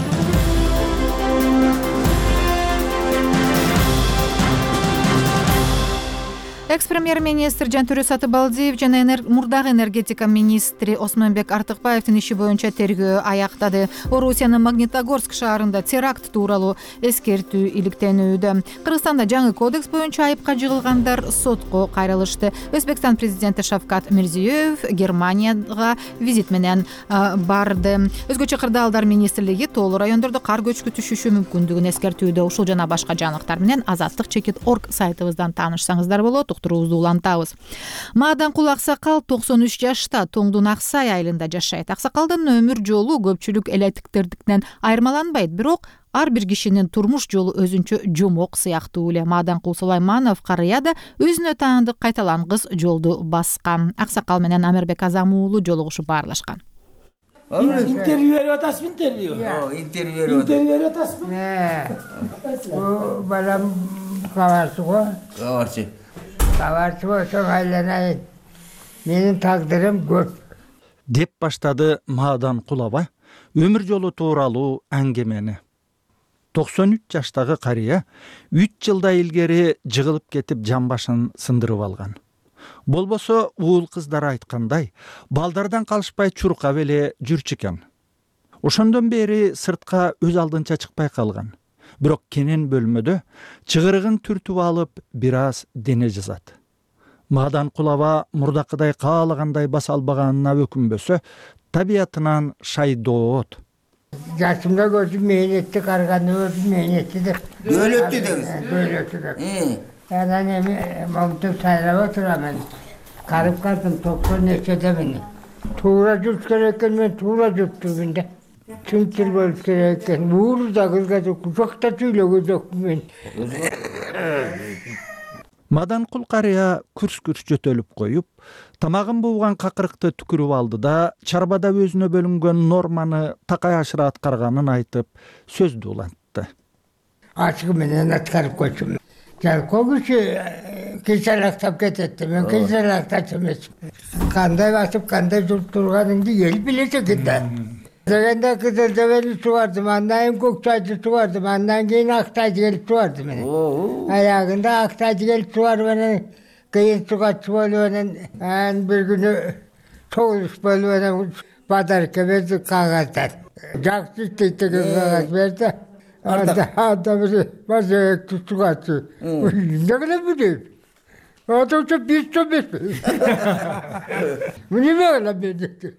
Экс-премьер-министр Жантөрө Сатыбалдиев жана мурдагы энергетика министри Осмонбек Артыкбаевдин иши боюнча тергөө аяктады. Орусиянын Магнитогорск шаарында теракт тууралуу эскертүү иликтенүүдө. Кыргызстанда жаңы кодекс боюнча айыпка жыгылгандар сотко кайрылышты. Өзбекстан президенти Шавкат Мирзиёев Германияга визит менен барды. Өзгөчө кырдаалдар министрлиги тоолуу райондордо кар көчкү түшүшү мүмкүндүгүн эскертүүдө. Ушул жана башка жаңылыктар менен азаттык чекит точка орг сайтыбыздан таанышсаңыздар болот. Уктуруубузду улантабыз. Мааданкул Аксакал токсон үч жашта Тоңдун Аксай айылында жашайт. Аксакалдын өмүр жолу көпчүлүк электиктердикинен айырмаланбайт, бирок ар бир кишинин турмуш жолу өзүнчө жомок сыяктуу эле. Мааданкул Сулайманов карыя да өзүнө таандык кайталангыс жолду баскан. Аксакал менен Амирбек Азам уулу жолугушуп баарлашкан. Интервью берип атасызбы, интервью? Интервью берип атасызбы? О, балам кабарчы го. Кабарчы. Кабарчы болсоң айланайын. Менин тагдырым көп. Деп баштады Мааданкул аба өмүр жолу тууралуу аңгемени. токсон үч жаштагы карыя үч жылда илгери жыгылып кетип жан башын сындырып алган. Болбосо уул кыздар айткандай, балдардан калышпай чуркап эле жүрчү экен. Ошондон бери сыртка өз алдынча чыкпай калган. Бирок кенен бөлмөдө чыгырыгын түртүп алып бир аз дене жазат. Мааданкул аба мурдакыдай каалагандай баса албаганына өкүнбөсө, табиятынан шайдоот. Жашымда көзүм мээнетти карганы өзүм мээнетти деп. Көөлөттү деңиз. Көөлөттү деп. Анан эми момтуп сайрап отурамын. Карып калдым токсон нечедемин. Туура жүрүш керек экен, мен туура жүрүптүмүн да. Чынчыл болуш керек экен. Уурда кызга жокта сүйлөгөн жокмун мен. Мааданкул карыя күрс-күрс жөтөлүп коюп, тамагын бууган какырыкты түкүрүп алды да чарбада өзүнө бөлүнгөн норманы такай ашыра аткарганын айтып сөздү улантты. Ачыгы менен аткарып койчумун. Жалко киши кичалактап кетет, мен кичалактап эмесмин. Кандай басып, кандай жүрүп турганыңды эл билет экен да. Дегенде Кызылдебени субардым, андан көк чайды субардым, андан кийин Актайды келип субардым мен. Аягында Актайды келип субарып анан кийин сугатчы болуп анан анан бир күнү чогулуш болуп анан подарка берди кагаздан. Жакшы иштейт деген кагаз берди. Анда бир базекти сугатчы. Эмне билем? Аточо бир сом берди. Эмне кылам мен?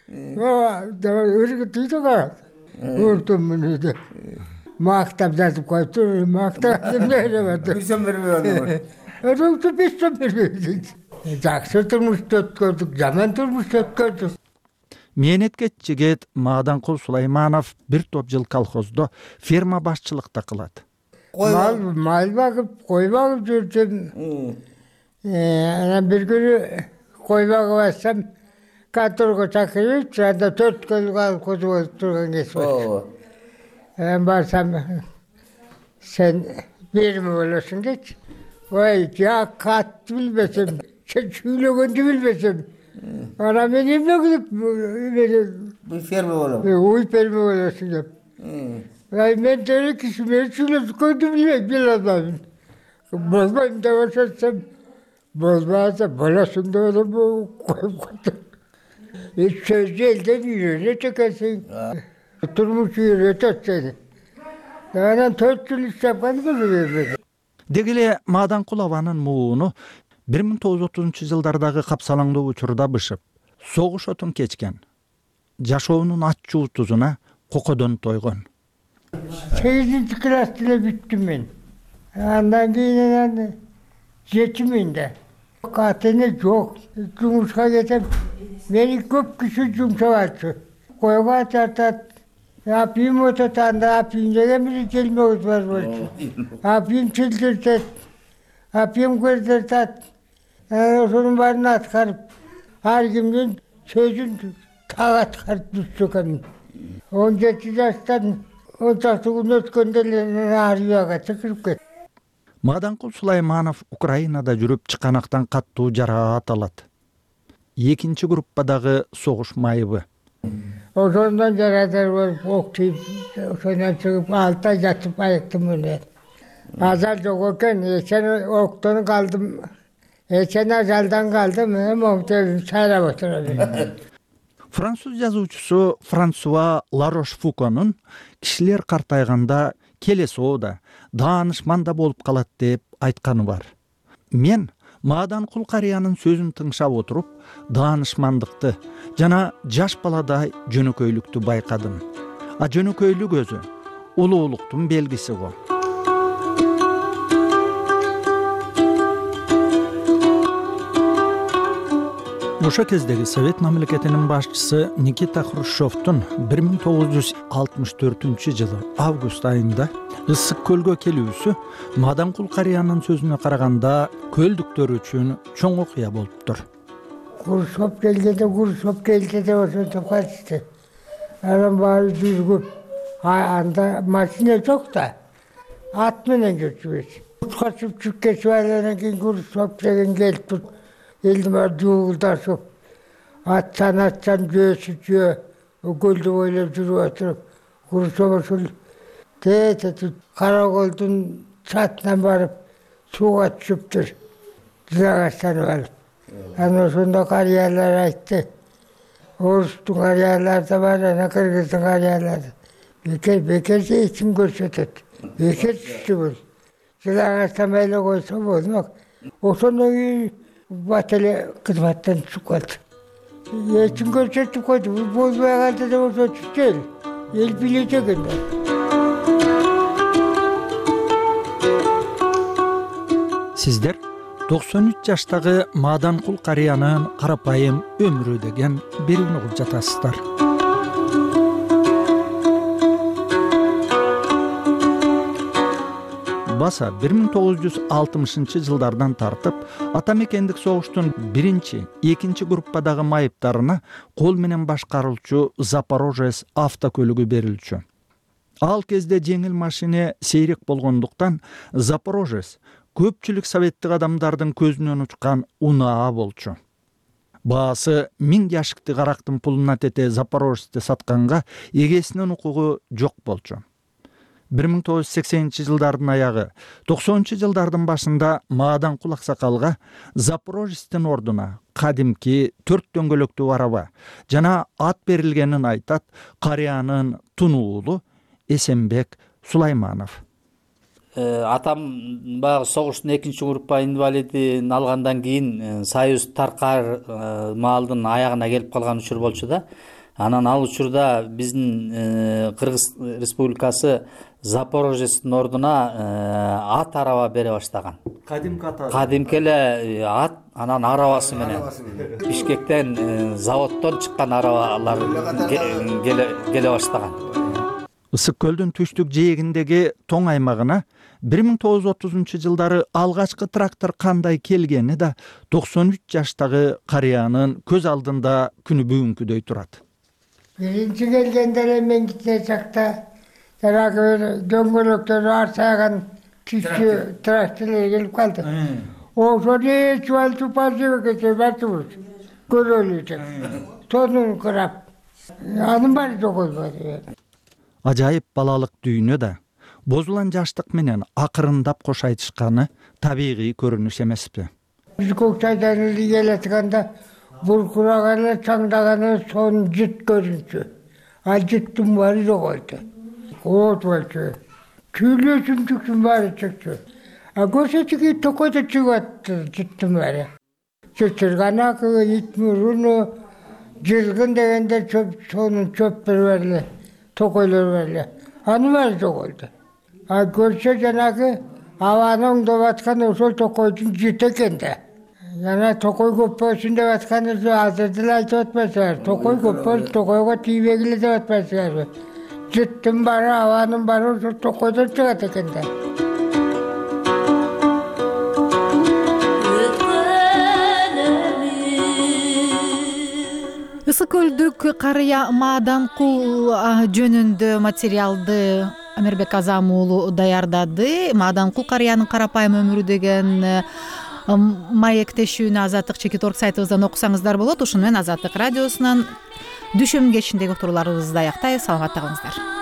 Өргө тийди кара. Өртөм мени деп. Мактап жазып коюптур, мактап бере берди. Бир сом бербей алды. Аточо бир сом бербейди. Жакшы турмушты өткөрдүк, жаман турмушты өткөрдүк. Мээнеткеч жигит Мааданкул Сулайманов бир топ жыл колхоздо ферма башчылыкта кылат. Мал, мал багып, кой багып жүрдүм. Анан бир күнү кой багып атсам, каторга чакырып, анда төрт көлгө алып козу болуп турган кез бар. Анан барсам, сен берме болосуң дечи. Ой, жак катты билбесем, сен сүйлөгөндү билбесем. Анан мен эмне кылып бул ферма болом. Уй ферма болосуң деп. Ай мен деле киши мен сүйлөшкөндү билбейм, биле албайм. Болбойм деп ошентсем, болбаса болосуң деп эле коюп койдум. Сөздү элден үйрөнөт экенсиң. Turmuş үйрөтөт сени. Анан төрт жыл иштепкен көрбөйбүз. Деги эле Маданкулованын мууну бир миң тогуз жүз отузунчу жылдардагы капсалаңдоо учурда бышып, согуш отун кечкен. Жашоонун ачуу тузуна кокодон тойгон. сегизинчи класста эле бүттүм мен. Андан кийин анан жетиминде. Катыны жок. Жумушка кетем. Мени көп киши жумшабатчы. Койго тартат. Апийым өтөт, анда апийым деген бир келмегиз бар болчу. Апийым чилдиртет. Апийым көздөртат. Ошонун баарын аткарып, ар кимдин сөзүн так аткарып жүрчү экен. он жети жаштан он чакты күн өткөндө эле армияга чакырып кетти. Маданкул Сулайманов Украинада жүрүп чыканактан каттуу жараат алат. Экинчи группадагы согуш майыбы. Ошондон жарадар болуп октuyup, ошондон чыгып алты ай жатып айыктым эле. Ажал жок экен, эчен октон калдым. Эчен ажалдан калдым, моңтелим сайрап отурам. Француз жазуучусу Франсуа Ларош Фуконун кишилер картайганда келесоо да, даанышман да болуп калат деп айтканы бар. Мен Маданкул карыянын сөзүн тыңшап отуруп, даанышмандыкты жана жаш баладай жөнөкөйлүктү байкадым. А жөнөкөйлүк өзү улуулуктун белгиси го. Ошо кездеги Совет мамлекетинин башчысы Никита Хрущевдун бир миң тогуз жүз алтымыш төртүнчү жылы август айында ысык көлгө келүүсү Маданкул карыянын сөзүнө караганда көлдүктөр үчүн чоң окуя болуптур. Хрущев келгенде Хрущев келди деп ошентип кайтты. Анан баары жүргүп, анда машина жок да. Ат менен жүрчүбүз. Качып чүк кечип алгандан кийин Хрущев деген келип туруп, элдин баары жуулдашып, атчан атчан жөөсү жөө, көлдү бойлоп жүрүп отуруп, Хрущев ушул тететип Караколдун чатынан барып сууга түшүптүр. Жагачтанып алып. Анан ошондо карыялар айтты. Орустун карыялары да бар, анан кыргыздын карыялары. Бекер, бекер эчим көрсөтөт. Бекер түштү бул. Жагачтан мейли койсо болмок. Ошондон кийин бат эле кызматтан түшүп калды. Эчим көрсөтүп койду. Бул болбой калды деп ошо түштү эл. Эл билечек экен. Сиздер токсон үч жаштагы Маданкул карыянын карапайым өмүрү деген берүүнү угуп жатасыздар. Баса бир миң тогуз жүз алтымышынчы жылдардан тартып ата мекендик согуштун биринчи, экинчи группадагы майыптарына кол менен башкарылчу Запорожец автокөлүгү берилчү. Ал кезде жеңил машина сейрек болгондуктан Запорожец көпчүлүк советтик адамдардын көзүнөн учкан унаа болчу. Баасы миң жашыкты карактын пулуна тете Запорожецти сатканга эгесинин укугу жок болчу. бир миң тогуз жүз сексенинчи жылдардын аягы, токсонунчу жылдардын башында Маданкул аксакалга Запорожецтин ордуна кадимки төрт дөңгөлөктүү араба жана ат берилгенин айтат карыянын тун уулу Эсенбек Сулайманов. Атам баягы согуштун экинчи группа инвалидин алгандан кийин Союз таркар маалдын аягына келип калган учур болчу да. Анан ал учурда биздин Кыргыз Республикасы Запорожецтин ордуна ат араба бере баштаган. Кадимки ат. Кадимки эле ат, анан арабасы менен. Бишкектен заводдон чыккан арабалар келе баштаган. Ысык көлдүн түштүк жээгиндеги тоң аймагына бир миң тогуз жүз отузунчу жылдары алгачкы трактор кандай келгени да токсон үч жаштагы карыянын көз алдында күнү бүгүнкүдөй турат. Биринчи келгенде эле мен кичине чакта жанагы дөңгөлөктөрү арсайган түштү тракторлор келип калды. Ошону эч балчу пажебекече батыбыз көрөлү деп. Сонун кырап. Анын баары жок болбоду. Ажайып балалык дүйнө да бозулан жаштык менен акырындап кош айтышканы табигый көрүнүш эмеспи? Биз көктайдан эле келатканда буркураганы, чаңдаганы сонун жыт көрүнчү. ал жыттын баары жоголду. Вот болчу. Сүйлөшүмчүктүн баары чыкчу. А көрсөтүгү токойдо чыгат жыттын баары. Чычырганакы, итмуруну, жыргын дегенде чөп, сонун чөп берберле, токойлор берле. Аны баары жоголду. А көрсө жанагы абаны оңдоп аткан ошол токойдун жыты экен да. Жана токой көп болсун деп атканы азыр деле айтып атпайсыңар. Токой көп болсун, токойго тийбегиле деп атпайсыңарбы. Жыттын баары, абанын баары ошол токойдон чыгат экен да. Ысык көлдүк карыя Мааданкул жөнүндө материалды Амирбек Азам уулу даярдады. Мааданкул карыянын карапайым өмүрү деген маектешүүнү Азаттык чекит орг сайтыбыздан окусаңыздар болот. Ушуну менен Азаттык радиосунан дүшөм кечиндеги уктурууларыбызды аяктайбыз. Саламатта калыңыздар.